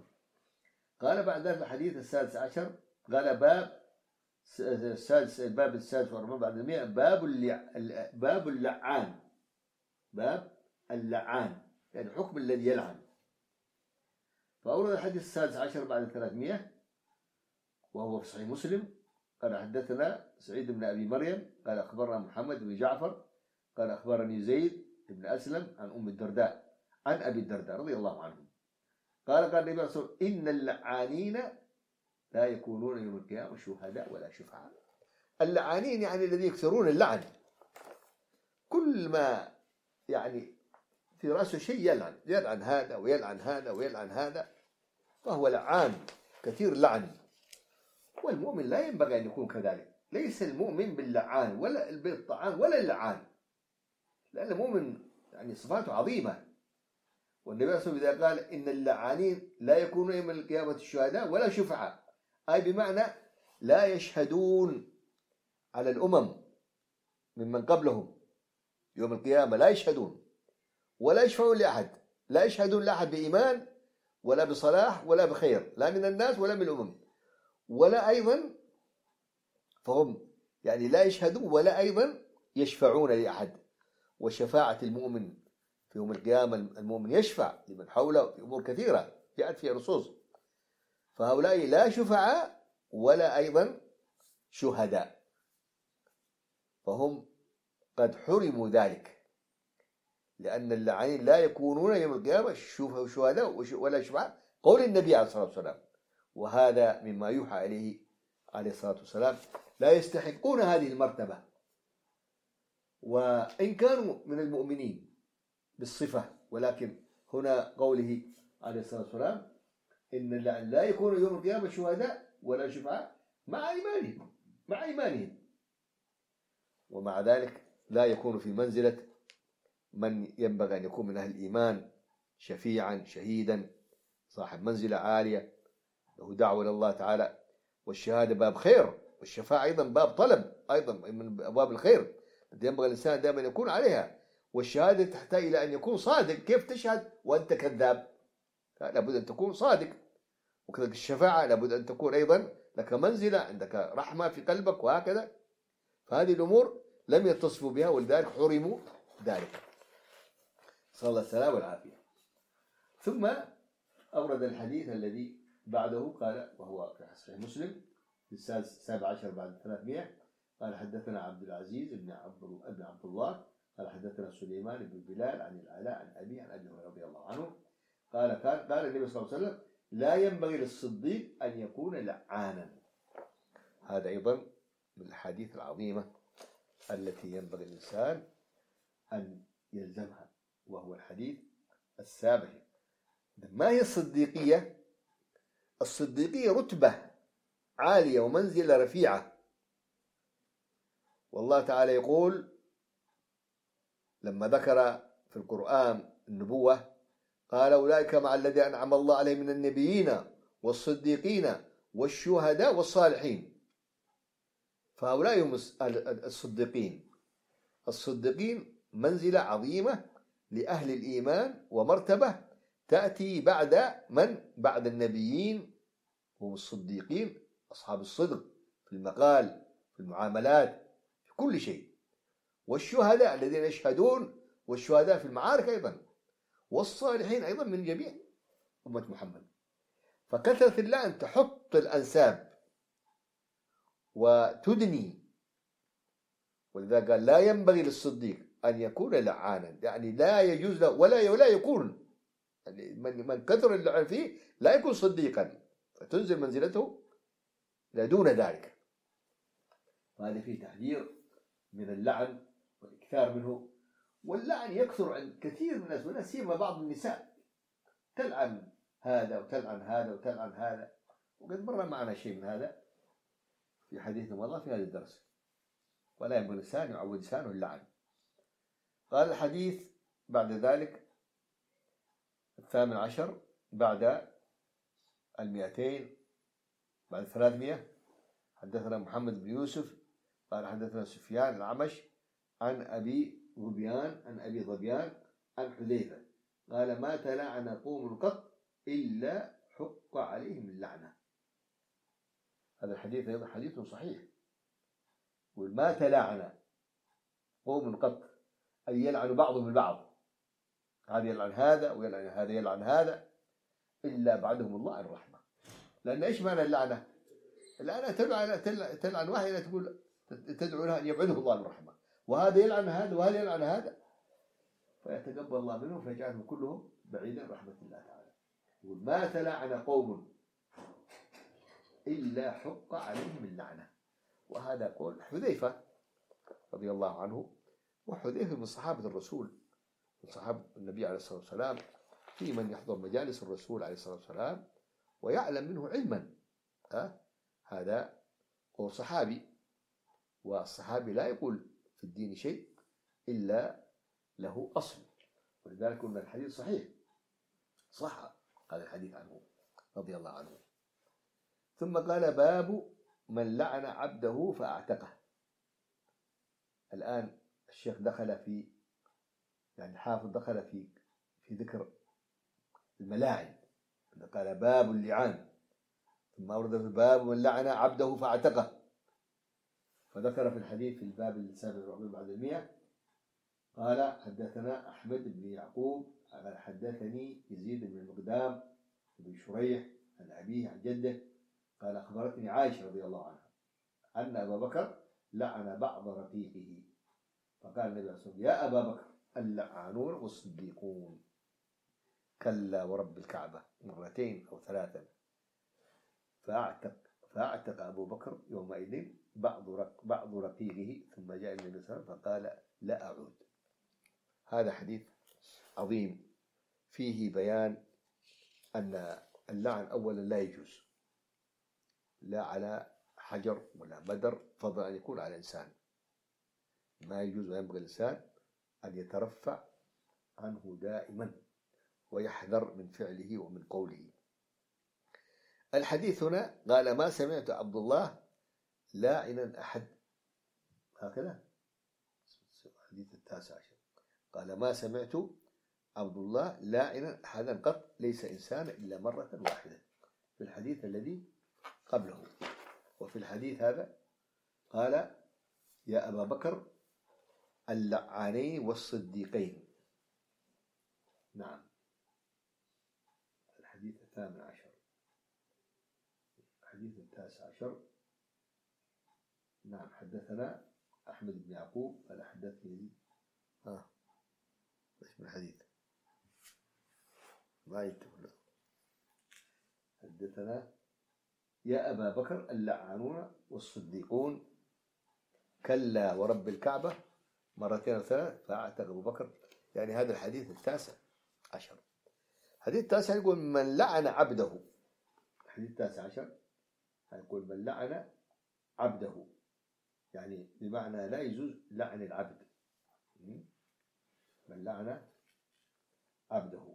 قال بعد ذلك الحديث السادس عشر قال باب السادس الباب السادس والأربعين بعد المئة باب اللع... باب اللعان، باب اللعان يعني حكم الذي يلعن. فأورد الحديث السادس عشر بعد ثلاثمائة وهو في صحيح مسلم قال حدثنا سعيد بن أبي مريم قال أخبرنا محمد بن جعفر قال أخبرني زيد بن أسلم عن أم الدرداء عن أبي الدرداء رضي الله عنه قال قال النبي صلى الله عليه وسلم إن اللعانين لا يكونون يوم القيامة شهداء ولا شفعاء. اللعانين يعني الذين يكثرون اللعن، كل ما يعني في رأسه شيء يلعن، يلعن هذا ويلعن هذا ويلعن هذا، فهو لعان كثير لعن. والمؤمن لا ينبغي أن يكون كذلك، ليس المؤمن باللعان ولا بالطعان ولا اللعان، لأن المؤمن يعني صفاته عظيمة. والنبي صلى الله عليه وسلم إذا قال إن اللعانين لا يكونون يوم القيامة الشهداء ولا شفعاء، أي بمعنى لا يشهدون على الأمم ممن قبلهم يوم القيامة، لا يشهدون ولا يشفعون لأحد، لا يشهدون لأحد بإيمان ولا بصلاح ولا بخير، لا من الناس ولا من الأمم، ولا أيضا فهم يعني لا يشهدون ولا أيضا يشفعون لأحد. وشفاعة المؤمن في يوم القيامة المؤمن يشفع لمن حوله في أمور كثيرة جاءت فيها نصوص، فهؤلاء لا شفعاء ولا أيضا شهداء، فهم قد حرموا ذلك، لأن اللعانين لا يكونون يوم القيامة شهداء ولا شفعاء، قول النبي عليه الصلاة والسلام، وهذا مما يوحى إليه عليه الصلاة والسلام، لا يستحقون هذه المرتبة. وإن كانوا من المؤمنين بالصفة، ولكن هنا قوله عليه الصلاة والسلام إن لا يكونوا يوم القيامة شهداء ولا شفعاء مع إيمانهم مع إيمانهم ومع ذلك لا يكون في منزلة من ينبغي أن يكون من أهل الإيمان، شفيعا شهيدا صاحب منزلة عالية له دعوة إلى الله تعالى. والشهادة باب خير، والشفاعة أيضا باب طلب أيضا من أبواب الخير ينبغي الإنسان دائما يكون عليها. والشهادة تحتاج إلى أن يكون صادق، كيف تشهد وأنت كذاب؟ لابد أن تكون صادق، وكذلك الشفاعة لابد أن تكون أيضا لك منزلة، عندك رحمة في قلبك وهكذا. فهذه الأمور لم يتصفوا بها، ولذلك حرموا ذلك، صلى الله السلامة والعافية. ثم أورد الحديث الذي بعده، قال وهو في صحيح مسلم في السابع عشر بعد ثلاثمائة، قال حدثنا عبد العزيز بن عبد ابن عبد الله قال حدثنا سليمان بن بلال عن العلاء عن أبي عن أبي هريرة رضي الله عنه قال قال النبي صلى الله عليه وسلم لا ينبغي للصديق أن يكون لعانا. هذا أيضا من الأحاديث العظيمة التي ينبغي الإنسان أن يلزمها، وهو الحديث السابع. ما هي الصديقية؟ الصديقية رتبة عالية ومنزلة رفيعة. والله تعالى يقول لما ذكر في القرآن النبوة قال أولئك مع الذين أنعم الله عليهم من النبيين والصديقين والشهداء والصالحين. فهؤلاء هم الصديقين. الصديقين منزلة عظيمة لأهل الإيمان ومرتبة تأتي بعد من؟ بعد النبيين، هم الصديقين أصحاب الصدق في المقال في المعاملات في كل شيء، والشهداء الذين يشهدون، والشهداء في المعارك أيضا، والصالحين أيضا من جميع أمة محمد. فكثرة الله أن تحط الأنساب وتدني، ولذا قال لا ينبغي للصديق أن يكون لعانا، يعني لا يجوز له ولا ولا يكون، يعني من من كثر اللعن فيه لا يكون صديقا، فتنزل منزلته لا دون ذلك. وهذا فيه تحذير من اللعن والإكثار منه. واللعن يكثر عند كثير من الناس، ولا سيما بعض النساء تلعن هذا وتلعن هذا وتلعن هذا. وقد مر معنا شيء من هذا في حديث مضى في هذا الدرس. ولا ينبغي الإنسان يعود لسانه اللعن. قال الحديث بعد ذلك الثامن عشر بعد المئتين بعد ثلاثمائة، حدثنا محمد بن يوسف قال حدثنا سفيان الأعمش عن أبي ظبيان عن أبي ظبيان عن حذيفة قال ما تلاعن قوم قط إلا حق عليهم اللعنة. هذا الحديث أيضا حديث صحيح. وما تلاعن قوم قط أي يلعن بعضهم البعض، هذا يلعن هذا ويلعن هذا يلعن هذا، إلا بعدهم الله الرحمة. لأن إيش معنى اللعنة؟ اللعنة تلعن تلعن واحدة تقول تدعو لها أن يبعده الله من الرحمة، وهذا يلعن هذا وهذا يلعن هذا، فيتقبل الله منهم فيجعلهم كلهم بعيدا عن رحمة الله تعالى. يقول ما تلاعن قوم إلا حق عليهم اللعنة. وهذا قول حذيفة رضي الله عنه، وحذيفة من صحابة الرسول، من صحابة النبي عليه الصلاة والسلام، في من يحضر مجالس الرسول عليه الصلاة والسلام ويعلم منه علما. أه؟ هذا هو صحابي، والصحابي لا يقول في الدين شيء إلا له أصل، ولذلك قلنا الحديث صحيح صح هذا الحديث عنه رضي الله عنه. ثم قال باب من لعن عبده فأعتقه. الآن الشيخ دخل في، يعني الحافظ دخل في في ذكر الملاعن، قال باب اللعان، ثم أورد في باب من لعن عبده فأعتقه. فذكر في الحديث في الباب السابع بعد المئة قال حدثنا أحمد بن يعقوب قال حدثني يزيد بن المقدام بن شريح عن أبيه عن جده قال أخبرتني عائشة رضي الله عنها أن أبا بكر لعن بعض رقيقه، فقال النبي صلى الله عليه وسلم يا أبا بكر اللعانون والصديقون، كلا ورب الكعبة مرتين أو ثلاثا. فأعتق فأعتق أبو بكر يومئذ بعض رق بعض رقيقه، ثم جاء النبي صلى الله عليه وسلم فقال لا أعود. هذا حديث عظيم فيه بيان أن اللعن أولا لا يجوز، لا على حجر ولا بدر، فضلا أن يكون على إنسان. ما يجوز وينبغي الإنسان أن يترفع عنه دائما ويحذر من فعله ومن قوله. الحديث هنا قال ما سمعت عبد الله لاعنا أحد، هكذا الحديث التاسع عشر قال ما سمعت عبد الله لاعنا أحدا قط، ليس إنسان إلا مرة واحدة. في الحديث الذي قبله. وفي الحديث هذا قال يا أبا بكر اللعانين والصديقين. نعم. الحديث الثامن عشر. الحديث التاسع عشر. نعم. حدثنا أحمد بن يعقوب قال حدثني ها اسم الحديث ما يتقول. حدثنا يا أبا بكر اللعانون والصديقون كلا ورب الكعبة مرتين أو ثلاث فأعتق أبو بكر. يعني هذا الحديث التاسع عشر. الحديث التاسع يقول من لعن عبده. الحديث التاسع عشر يقول من لعن عبده، يعني بمعنى لا يجوز لعن العبد. من لعن عبده.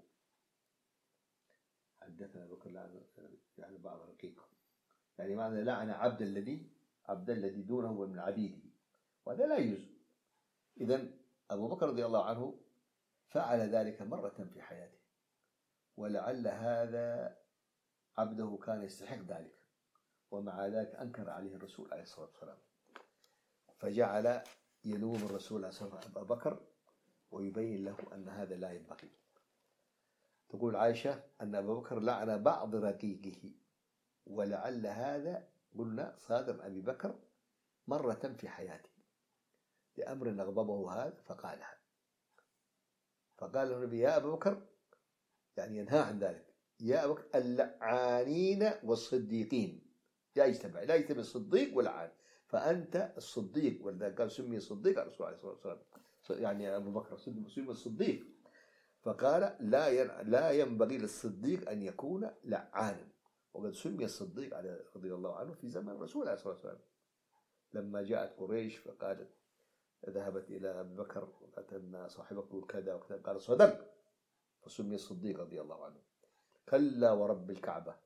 حدثنا بكر لعن يعني بعض الرقيق، يعني معنى لعن عبد الذي عبد الذي دونه من عبيده، وهذا لا يجوز. إذن أبو بكر رضي الله عنه فعل ذلك مرة في حياته، ولعل هذا عبده كان يستحق ذلك، ومع ذلك أنكر عليه الرسول عليه الصلاة والسلام، فجعل يلوم الرسول عليه الصلاة والسلام أبا بكر ويبين له أن هذا لا ينبغي. تقول عائشة أن أبا بكر لعن بعض رقيقه، ولعل هذا قلنا صادر أبي بكر مرة في حياته لأمر أغضبه هذا فقالها. فقال النبي يا أبا بكر، يعني ينهى عن ذلك، يا أبا بكر اللعانين والصديقين لا يجتمع، لا يجتمع الصديق واللعان، فأنت الصديق، ولذلك قال سمي الصديق على الرسول عليه الصلاة والسلام، يعني أبو بكر سمي الصديق. فقال لا لا ينبغي للصديق أن يكون لعانا، وقد سمي الصديق على رضي الله عنه في زمن الرسول عليه الصلاة والسلام، لما جاءت قريش فقالت ذهبت إلى أبي بكر وقالت أن صاحبك كذا وكذا، قال صدق، فسمي الصديق رضي الله عنه. كلا ورب الكعبة.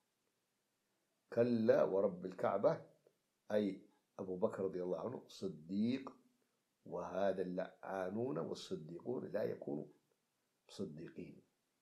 كلا ورب الكعبة أي أبو بكر رضي الله عنه صديق، وهذا اللعانون والصديقون لا يكونوا صديقين،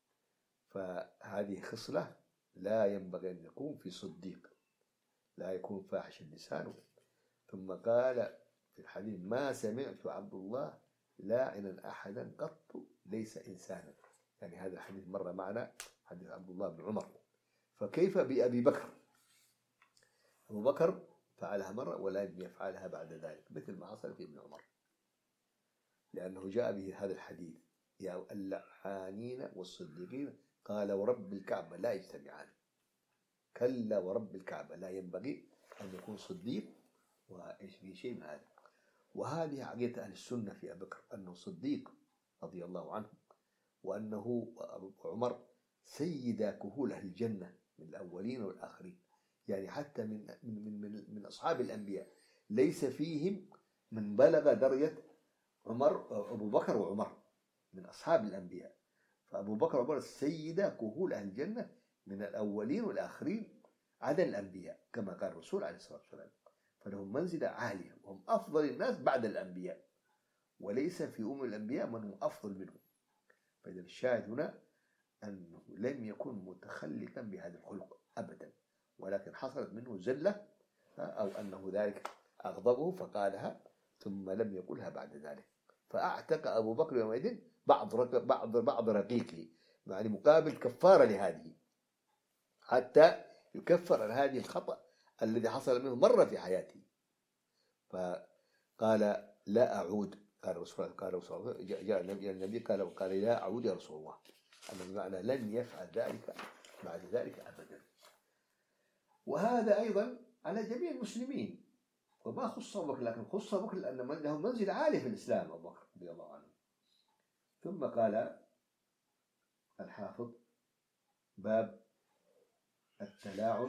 فهذه خصلة لا ينبغي أن يكون في صديق، لا يكون فاحش اللسان. ثم قال في الحديث ما سمعت عبد الله لاعنا أحدا قط ليس إنسانا، يعني هذا الحديث مر معنا حديث عبد الله بن عمر. فكيف بأبي بكر؟ أبو بكر فعلها مرة ولم يفعلها بعد ذلك، مثل ما حصل في ابن عمر، لأنه جاء به هذا الحديث يا اللعانين والصديقين، قال ورب الكعبة لا يجتمعان. كلا ورب الكعبة لا ينبغي أن يكون صديق وإيش في شيء من هذا. وهذه عقيدة أهل السنة في أبي بكر، أنه صديق رضي الله عنه، وأنه عمر سيد كهول أهل الجنة من الأولين والآخرين، يعني حتى من من من من أصحاب الأنبياء ليس فيهم من بلغ درجة عمر أبو بكر وعمر من أصحاب الأنبياء. فأبو بكر وعمر سيد كهول أهل الجنة من الأولين والآخرين عدا الأنبياء، كما قال الرسول عليه الصلاة والسلام، فلهم منزلة عالية وهم أفضل الناس بعد الأنبياء، وليس في أم الأنبياء من هم أفضل منهم. فإذا الشاهد هنا أنه لم يكن متخلقا بهذا الخلق أبدا، ولكن حصلت منه زلة أو أنه ذلك أغضبه فقالها ثم لم يقلها بعد ذلك. فأعتق أبو بكر يومئذ بعض بعض بعض رقيقه، يعني مقابل كفارة لهذه، حتى يكفر عن هذه الخطأ الذي حصل منه مرة في حياته. فقال لا أعود، قال رسول الله قال رسول الله جاء النبي قال وقال لا أعود يا رسول الله، أن بمعنى لن يفعل ذلك بعد ذلك أبدا. وهذا أيضا على جميع المسلمين، وما خص أبو بكر، لكن خص أبو بكر لأن له منزل عالي في الإسلام أبو بكر رضي الله عنه. ثم قال الحافظ باب التلاعن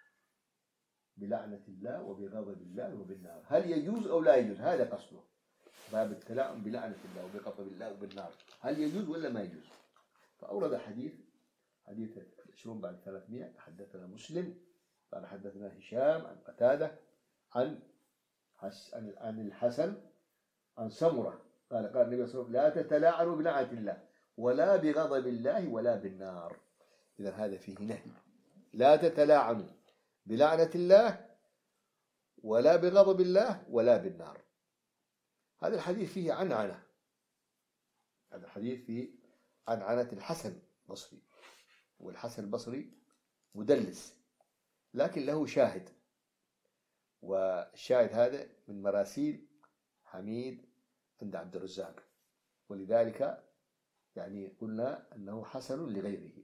بلعنة الله وبغضب الله وبالنار، هل يجوز أو لا يجوز؟ هذا قصده، باب التلاعن بلعنة الله وبغضب الله وبالنار، هل يجوز ولا ما يجوز؟ فأورد حديث حديث عشرون بعد ثلاثمائة. حدثنا مسلم قال حدثنا هشام عن قتادة عن عن الحسن عن سمرة قال قال النبي صلى الله عليه وسلم لا تتلاعنوا بلعنة الله ولا بغضب الله ولا بالنار. إذا هذا فيه نهي لا تتلاعنوا بلعنة الله ولا بغضب الله ولا بالنار. هذا الحديث فيه عنعنة، هذا الحديث فيه عنعنة الحسن البصري، والحسن البصري مدلس لكن له شاهد، والشاهد هذا من مراسيل حميد عند عبد الرزاق، ولذلك يعني قلنا أنه حسن لغيره.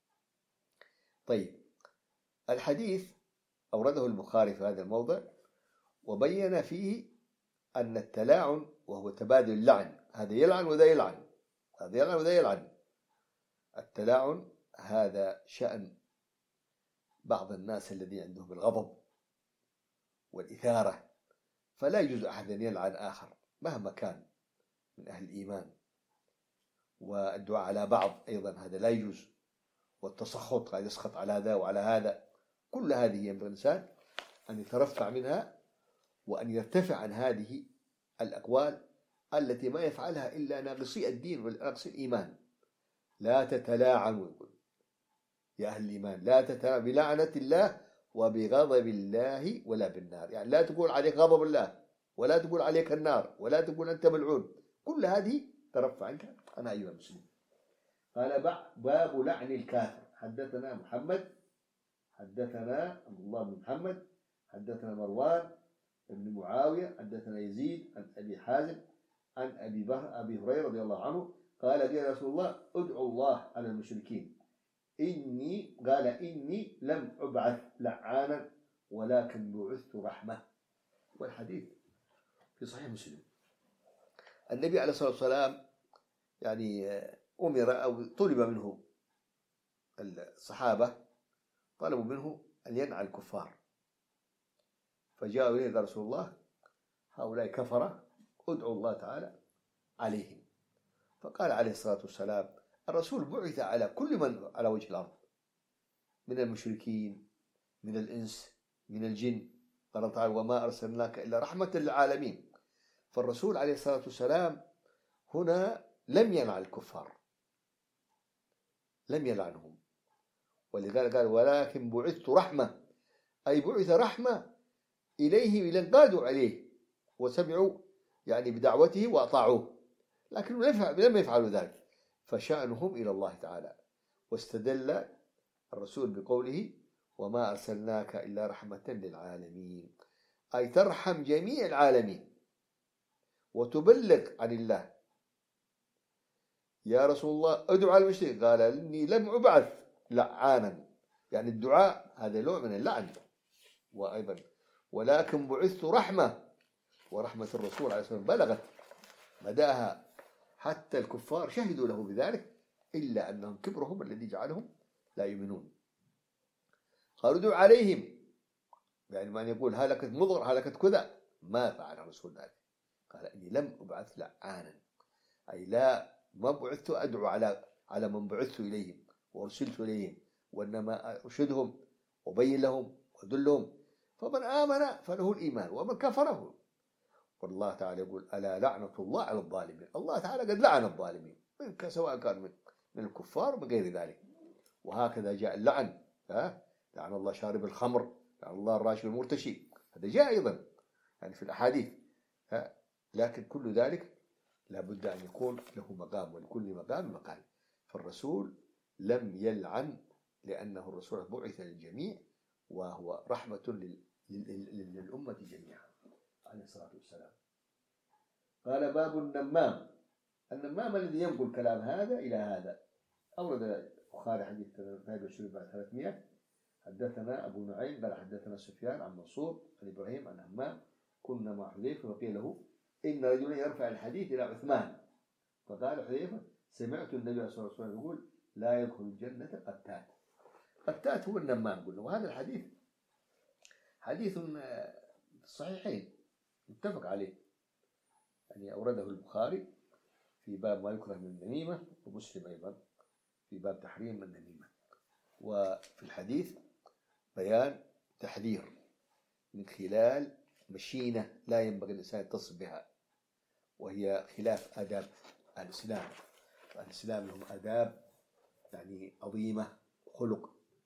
طيب، الحديث أورده البخاري في هذا الموضع وبين فيه أن التلاعن وهو تبادل اللعن، هذا يلعن وذا يلعن، هذا يلعن وذا يلعن. التلاعن هذا شأن بعض الناس الذي عندهم الغضب والإثارة، فلا يجوز أحد أن يلعن آخر مهما كان من أهل الإيمان، والدعاء على بعض أيضا هذا لا يجوز، والتسخط قاعد يسخط على هذا وعلى هذا، كل هذه ينبغي الإنسان أن يترفع منها وأن يرتفع عن هذه الأقوال التي ما يفعلها إلا ناقصي الدين وناقصي الإيمان. لا تتلاعنوا يا أهل الإيمان، لا تتلاعنوا بلعنة الله وبغضب الله ولا بالنار، يعني لا تقول عليك غضب الله ولا تقول عليك النار ولا تقول أنت ملعون، كل هذه ترفع عنك أنا أيها المسلم. قال باب لعن الكافر. حدثنا محمد حدثنا عبد الله بن محمد حدثنا مروان بن معاوية حدثنا يزيد عن أبي حازم عن أبي بكر أبي هريرة رضي الله عنه قال يا رسول الله ادعوا الله على المشركين، إني قال إني لم أبعث لعانا ولكن بعثت رحمة. والحديث في صحيح مسلم. النبي عليه الصلاة والسلام يعني أمر أو طلب منه الصحابة، طلبوا منه أن ينعى الكفار، فجاءوا إليه قال رسول الله هؤلاء كفرة ادعوا الله تعالى عليهم. فقال عليه الصلاة والسلام الرسول بعث على كل من على وجه الأرض من المشركين من الإنس من الجن، قال تعالى وما أرسلناك إلا رحمة للعالمين. فالرسول عليه الصلاة والسلام هنا لم ينع الكفار، لم يلعنهم، ولذلك قال ولكن بعثت رحمة، أي بعث رحمة إليه لانقادوا عليه وسمعوا يعني بدعوته وأطاعوه، لكن لم يفعلوا ذلك، فشأنهم إلى الله تعالى. واستدل الرسول بقوله وما أرسلناك إلا رحمة للعالمين، أي ترحم جميع العالمين وتبلغ عن الله. يا رسول الله ادعو على المشرك، قال إني لم أبعث لعانا، يعني الدعاء هذا نوع من اللعن، وأيضا ولكن بعثت رحمة، ورحمة الرسول عليه الصلاة والسلام بلغت مداها حتى الكفار شهدوا له بذلك، إلا أنهم كبرهم الذي جعلهم لا يؤمنون. قالوا ادعوا عليهم، يعني من يقول هلكت مضر هلكت كذا، ما فعل الرسول ذلك، قال إني لم أبعث لعانا، أي لا ما بعثت أدعو على على من بعثت إليهم وأرسلت إليهم، وإنما أرشدهم وبين لهم وأدلهم، فمن آمن فله الإيمان ومن كفره. والله تعالى يقول ألا لعنة الله على الظالمين، الله تعالى قد لعن الظالمين سواء كان من من الكفار ومن غير ذلك. وهكذا جاء اللعن، ها لعن الله شارب الخمر، لعن الله الراشي المرتشي، هذا جاء أيضا يعني في الأحاديث، ها لكن كل ذلك لابد أن يكون له مقام، ولكل مقام مقال. فالرسول لم يلعن لأنه الرسول بعث للجميع وهو رحمة للأمة جميعا عليه الصلاة والسلام. قال باب النمام. النمام الذي ينقل كلام هذا إلى هذا. أورد البخاري حديث ثلاثمائة وعشرين بعد ثلاثمائة. حدثنا أبو نعيم قال حدثنا سفيان عن منصور عن إبراهيم عن همام كنا مع حذيفة وقيل له إن رجلا يرفع الحديث إلى عثمان، فقال حذيفة سمعت النبي صلى الله عليه وسلم يقول لا يدخل الجنة قتات. قتات هو النمام قلنا. وهذا الحديث حديث الصحيحين متفق عليه، يعني أورده البخاري في باب ما يكره من النميمة، ومسلم أيضا في باب تحريم النميمة. وفي الحديث بيان تحذير من خلال مشينة لا ينبغي الإنسان يتصف بها، وهي خلاف آداب الإسلام. الإسلام لهم آداب يعني عظيمة، خلق،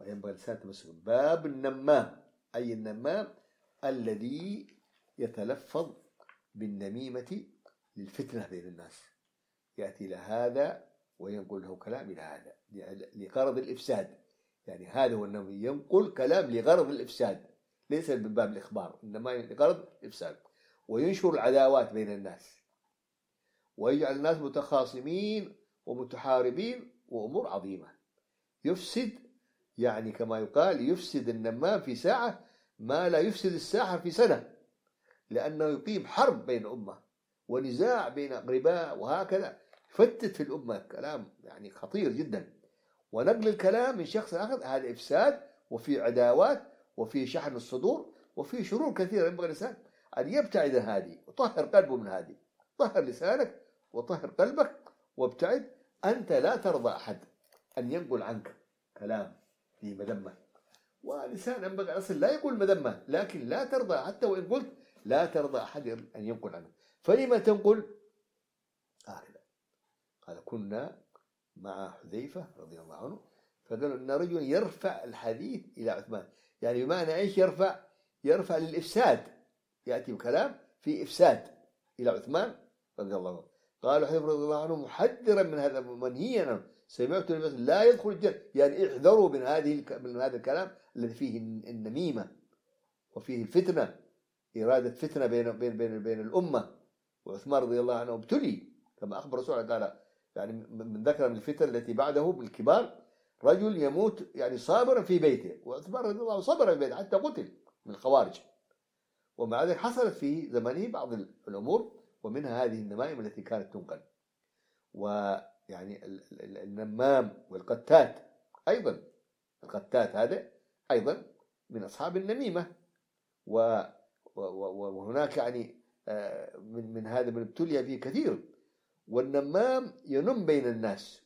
وينبغي الإنسان تمسك باب النمام، أي النمام الذي يتلفظ بالنميمة للفتنة بين الناس، يأتي إلى هذا وينقل له كلام إلى هذا لغرض الإفساد. يعني هذا هو النميم، ينقل كلام لغرض الإفساد، ليس من باب الإخبار، إنما لغرض الإفساد، وينشر العداوات بين الناس، ويجعل الناس متخاصمين ومتحاربين، وأمور عظيمة. يفسد، يعني كما يقال يفسد النمام في ساعة ما لا يفسد الساحر في سنة، لأنه يقيم حرب بين الأمة ونزاع بين أقرباء، وهكذا يفتت في الأمة. كلام يعني خطير جدا، ونقل الكلام من شخص آخر هذا إفساد، وفي عداوات، وفي شحن الصدور، وفي شرور كثيرة. ينبغي الإنسان أن يبتعد عن هذه وطهر قلبه من هذه. طهر لسانك وطهر قلبك وابتعد. أنت لا ترضى أحد أن ينقل عنك كلام في مذمة، والإنسان ينبغي أصلا لا يقول مذمة، لكن لا ترضى حتى وإن قلت لا ترضى أحد أن ينقل عنك. فلما تنقل هكذا؟ قال كنا مع حذيفة رضي الله عنه، فقالوا إن رجل يرفع الحديث إلى عثمان، يعني بمعنى إيش يرفع؟ يرفع للإفساد، يأتي بكلام في إفساد إلى عثمان رضي الله عنه. قال حذيفة رضي الله عنه محذرا من هذا، منهيا سمعت لا يدخل الجنة، يعني احذروا من هذه من هذا الكلام الذي فيه النميمة وفيه الفتنة، إرادة فتنة بين بين بين بين الأمة. وعثمان رضي الله عنه ابتلي كما أخبر رسول قال، يعني من ذكر من الفتن التي بعده بالكبار رجل يموت يعني صابرا في بيته، وعثمان رضي الله عنه صبر في بيته حتى قتل من الخوارج. ومع ذلك حصلت في زمانه بعض الأمور، ومنها هذه النمائم التي كانت تنقل. ويعني النمام والقتات أيضا، القتات هذا أيضا من أصحاب النميمة. وهناك يعني من من هذا من ابتلي به كثير. والنمام ينم بين الناس،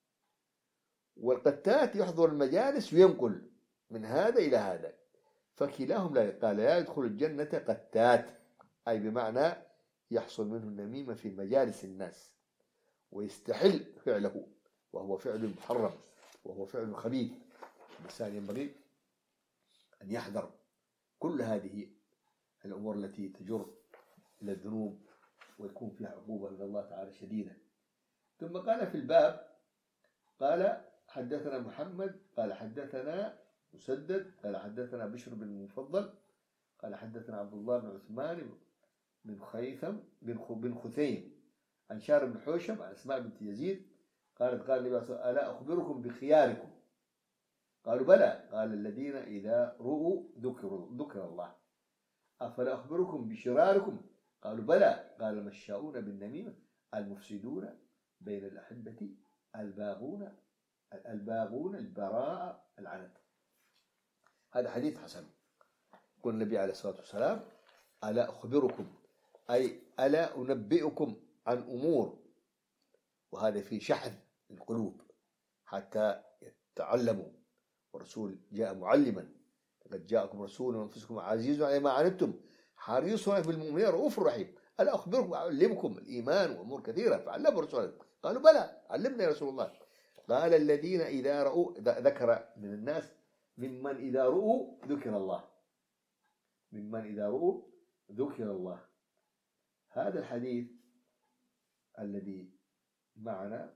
والقتات يحضر المجالس وينقل من هذا إلى هذا، فكلاهم لا قال لا يدخل الجنة قتات، أي بمعنى يحصل منه النميمة في مجالس الناس ويستحل فعله، وهو فعل محرم وهو فعل خبيث. الإنسان ينبغي أن يحذر كل هذه الأمور التي تجر إلى الذنوب ويكون فيها عقوبة من الله تعالى شديدة. ثم قال في الباب، قال حدثنا محمد قال حدثنا مسدد قال حدثنا بشر بن المفضل قال حدثنا عبد الله بن عثمان بن خيثم بن خثيم عن شار بن حوشب عن أسماء بنت يزيد قالت قال لي ألا أخبركم بخياركم؟ قالوا بلى. قال الذين إذا رؤوا ذكر ذكر الله. أفلا أخبركم بشراركم؟ قالوا بلى. قال المشاؤون بالنميمة المفسدون بين الأحبة الباغون الباغون البراء العنت. هذا حديث حسن. قال النبي عليه الصلاة والسلام ألا أخبركم، أي ألا أنبئكم عن أمور، وهذا في شحذ القلوب حتى يتعلموا. ورسول جاء معلما، لقد جاءكم رسول من أنفسكم عزيز على ما عنتم حريص بالمؤمنين رؤوف رحيم. ألا أخبركم أعلمكم الإيمان وأمور كثيرة؟ فعلموا الرسول. قالوا بلى علمنا يا رسول الله. قال الذين إذا رأوا، ذكر من الناس ممن إذا رؤوا ذكر الله، ممن إذا رؤوا ذكر الله. هذا الحديث الذي معنا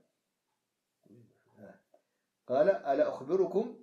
قال ألا أخبركم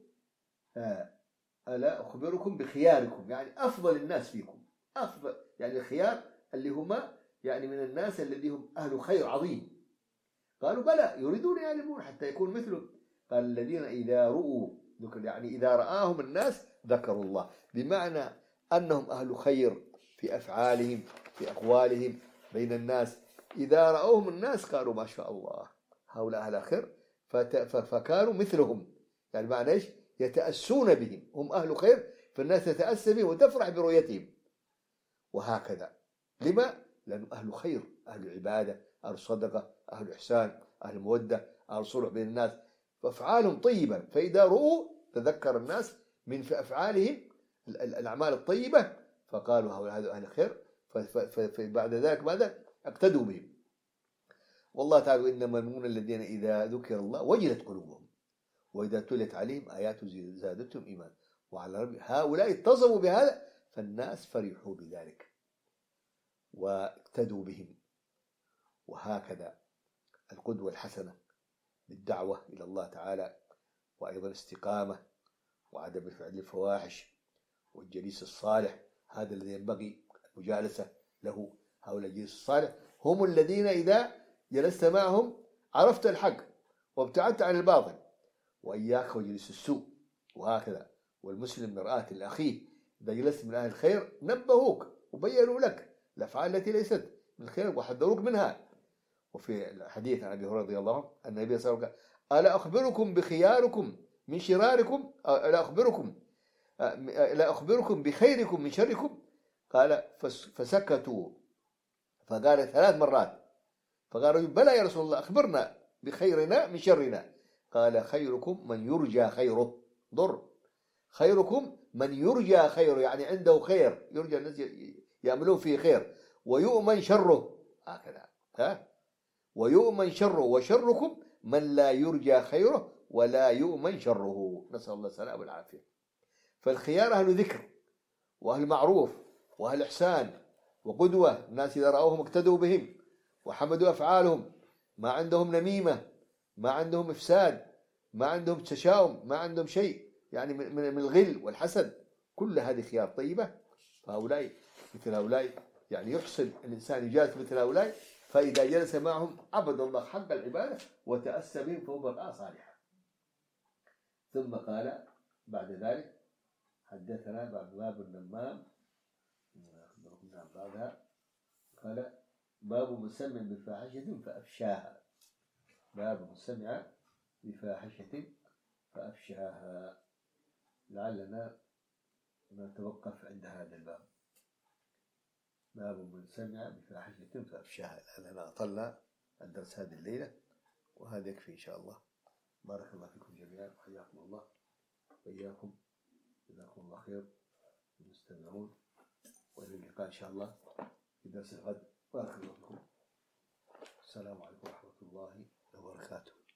ألا أخبركم بخياركم، يعني أفضل الناس فيكم. أفضل يعني الخيار اللي هما يعني من الناس الذي هم أهل خير عظيم. قالوا بلى يريدون يعلمون حتى يكون مثلهم. قال الذين إذا رؤوا ذكر، يعني إذا رآهم الناس ذكروا الله، بمعنى أنهم أهل خير في أفعالهم في أقوالهم بين الناس. إذا رأوهم الناس قالوا ما شاء الله هؤلاء أهل خير، فكانوا مثلهم. يعني معنى إيش؟ يتأسون بهم، هم أهل خير فالناس تتأسى بهم وتفرح برؤيتهم. وهكذا لما؟ لأنه أهل خير، أهل عبادة، أهل صدقة، أهل إحسان، أهل مودة، أهل صلح بين الناس، فأفعالهم طيبة. فإذا رؤوا تذكر الناس من في أفعالهم الأعمال الطيبة فقالوا هؤلاء أهل خير، فبعد ذلك ماذا؟ اقتدوا بهم. والله تعالى إنما المؤمنون الذين إذا ذكر الله وجلت قلوبهم وإذا تليت عليهم آيات زادتهم إيمان وعلى ربهم هؤلاء اتصفوا بهذا فالناس فرحوا بذلك واقتدوا بهم. وهكذا القدوة الحسنة بالدعوة إلى الله تعالى، وأيضا استقامة وعدم فعل الفواحش والجليس الصالح، هذا الذي ينبغي المجالسة له. هؤلاء الجليس الصالح هم الذين إذا جلست معهم عرفت الحق وابتعدت عن الباطل. وإياك وجلس السوء. وهكذا والمسلم مرآة لأخيه، إذا جلست من أهل الخير نبهوك وبينوا لك الأفعال التي ليست من الخير وحذروك منها. وفي الحديث عن أبي هريرة رضي الله عنه أن النبي صلى الله عليه وسلم قال: ألا أخبركم بخياركم من شراركم؟ ألا أخبركم ألا أخبركم بخيركم من شركم؟ قال فسكتوا، فقال ثلاث مرات. فقال رجل: بلى يا رسول الله، أخبرنا بخيرنا من شرنا. قال: خيركم من يرجى خيره. ضر خيركم من يرجى خيره، يعني عنده خير، يرجى الناس يعملون فيه خير، ويؤمن شره. هكذا ها ويؤمن شره. وشركم من لا يرجى خيره ولا يؤمن شره. نسأل الله السلامة والعافية. فالخيار أهل ذكر وأهل معروف وأهل إحسان وقدوة، الناس إذا رأوهم اقتدوا بهم وحمدوا أفعالهم، ما عندهم نميمة، ما عندهم إفساد، ما عندهم تشاؤم، ما عندهم شيء يعني من الغل والحسد. كل هذه خيار طيبة. فهؤلاء مثل هؤلاء يعني يحسن الإنسان يجالس مثل هؤلاء، فإذا جلس معهم عبد الله حق العبادة وتأسى بهم فهو مرآة صالحة. ثم قال بعد ذلك: حدثنا باب النمام. أخبركم عن بعدها. قال: باب من سمع بفاحشة فأفشاها. باب من سمع بفاحشة فأفشاها. لعلنا نتوقف عند هذا الباب. باب من سمع بفاحشة فأفشاها، لأننا أطلنا الدرس هذه الليلة، وهذا يكفي إن شاء الله. بارك الله فيكم جميعا وحياكم الله وإياكم. جزاكم الله خير المستمعون، وإلى اللقاء إن شاء الله في درس الغد. بارك الله فيكم. السلام عليكم ورحمة الله وبركاته.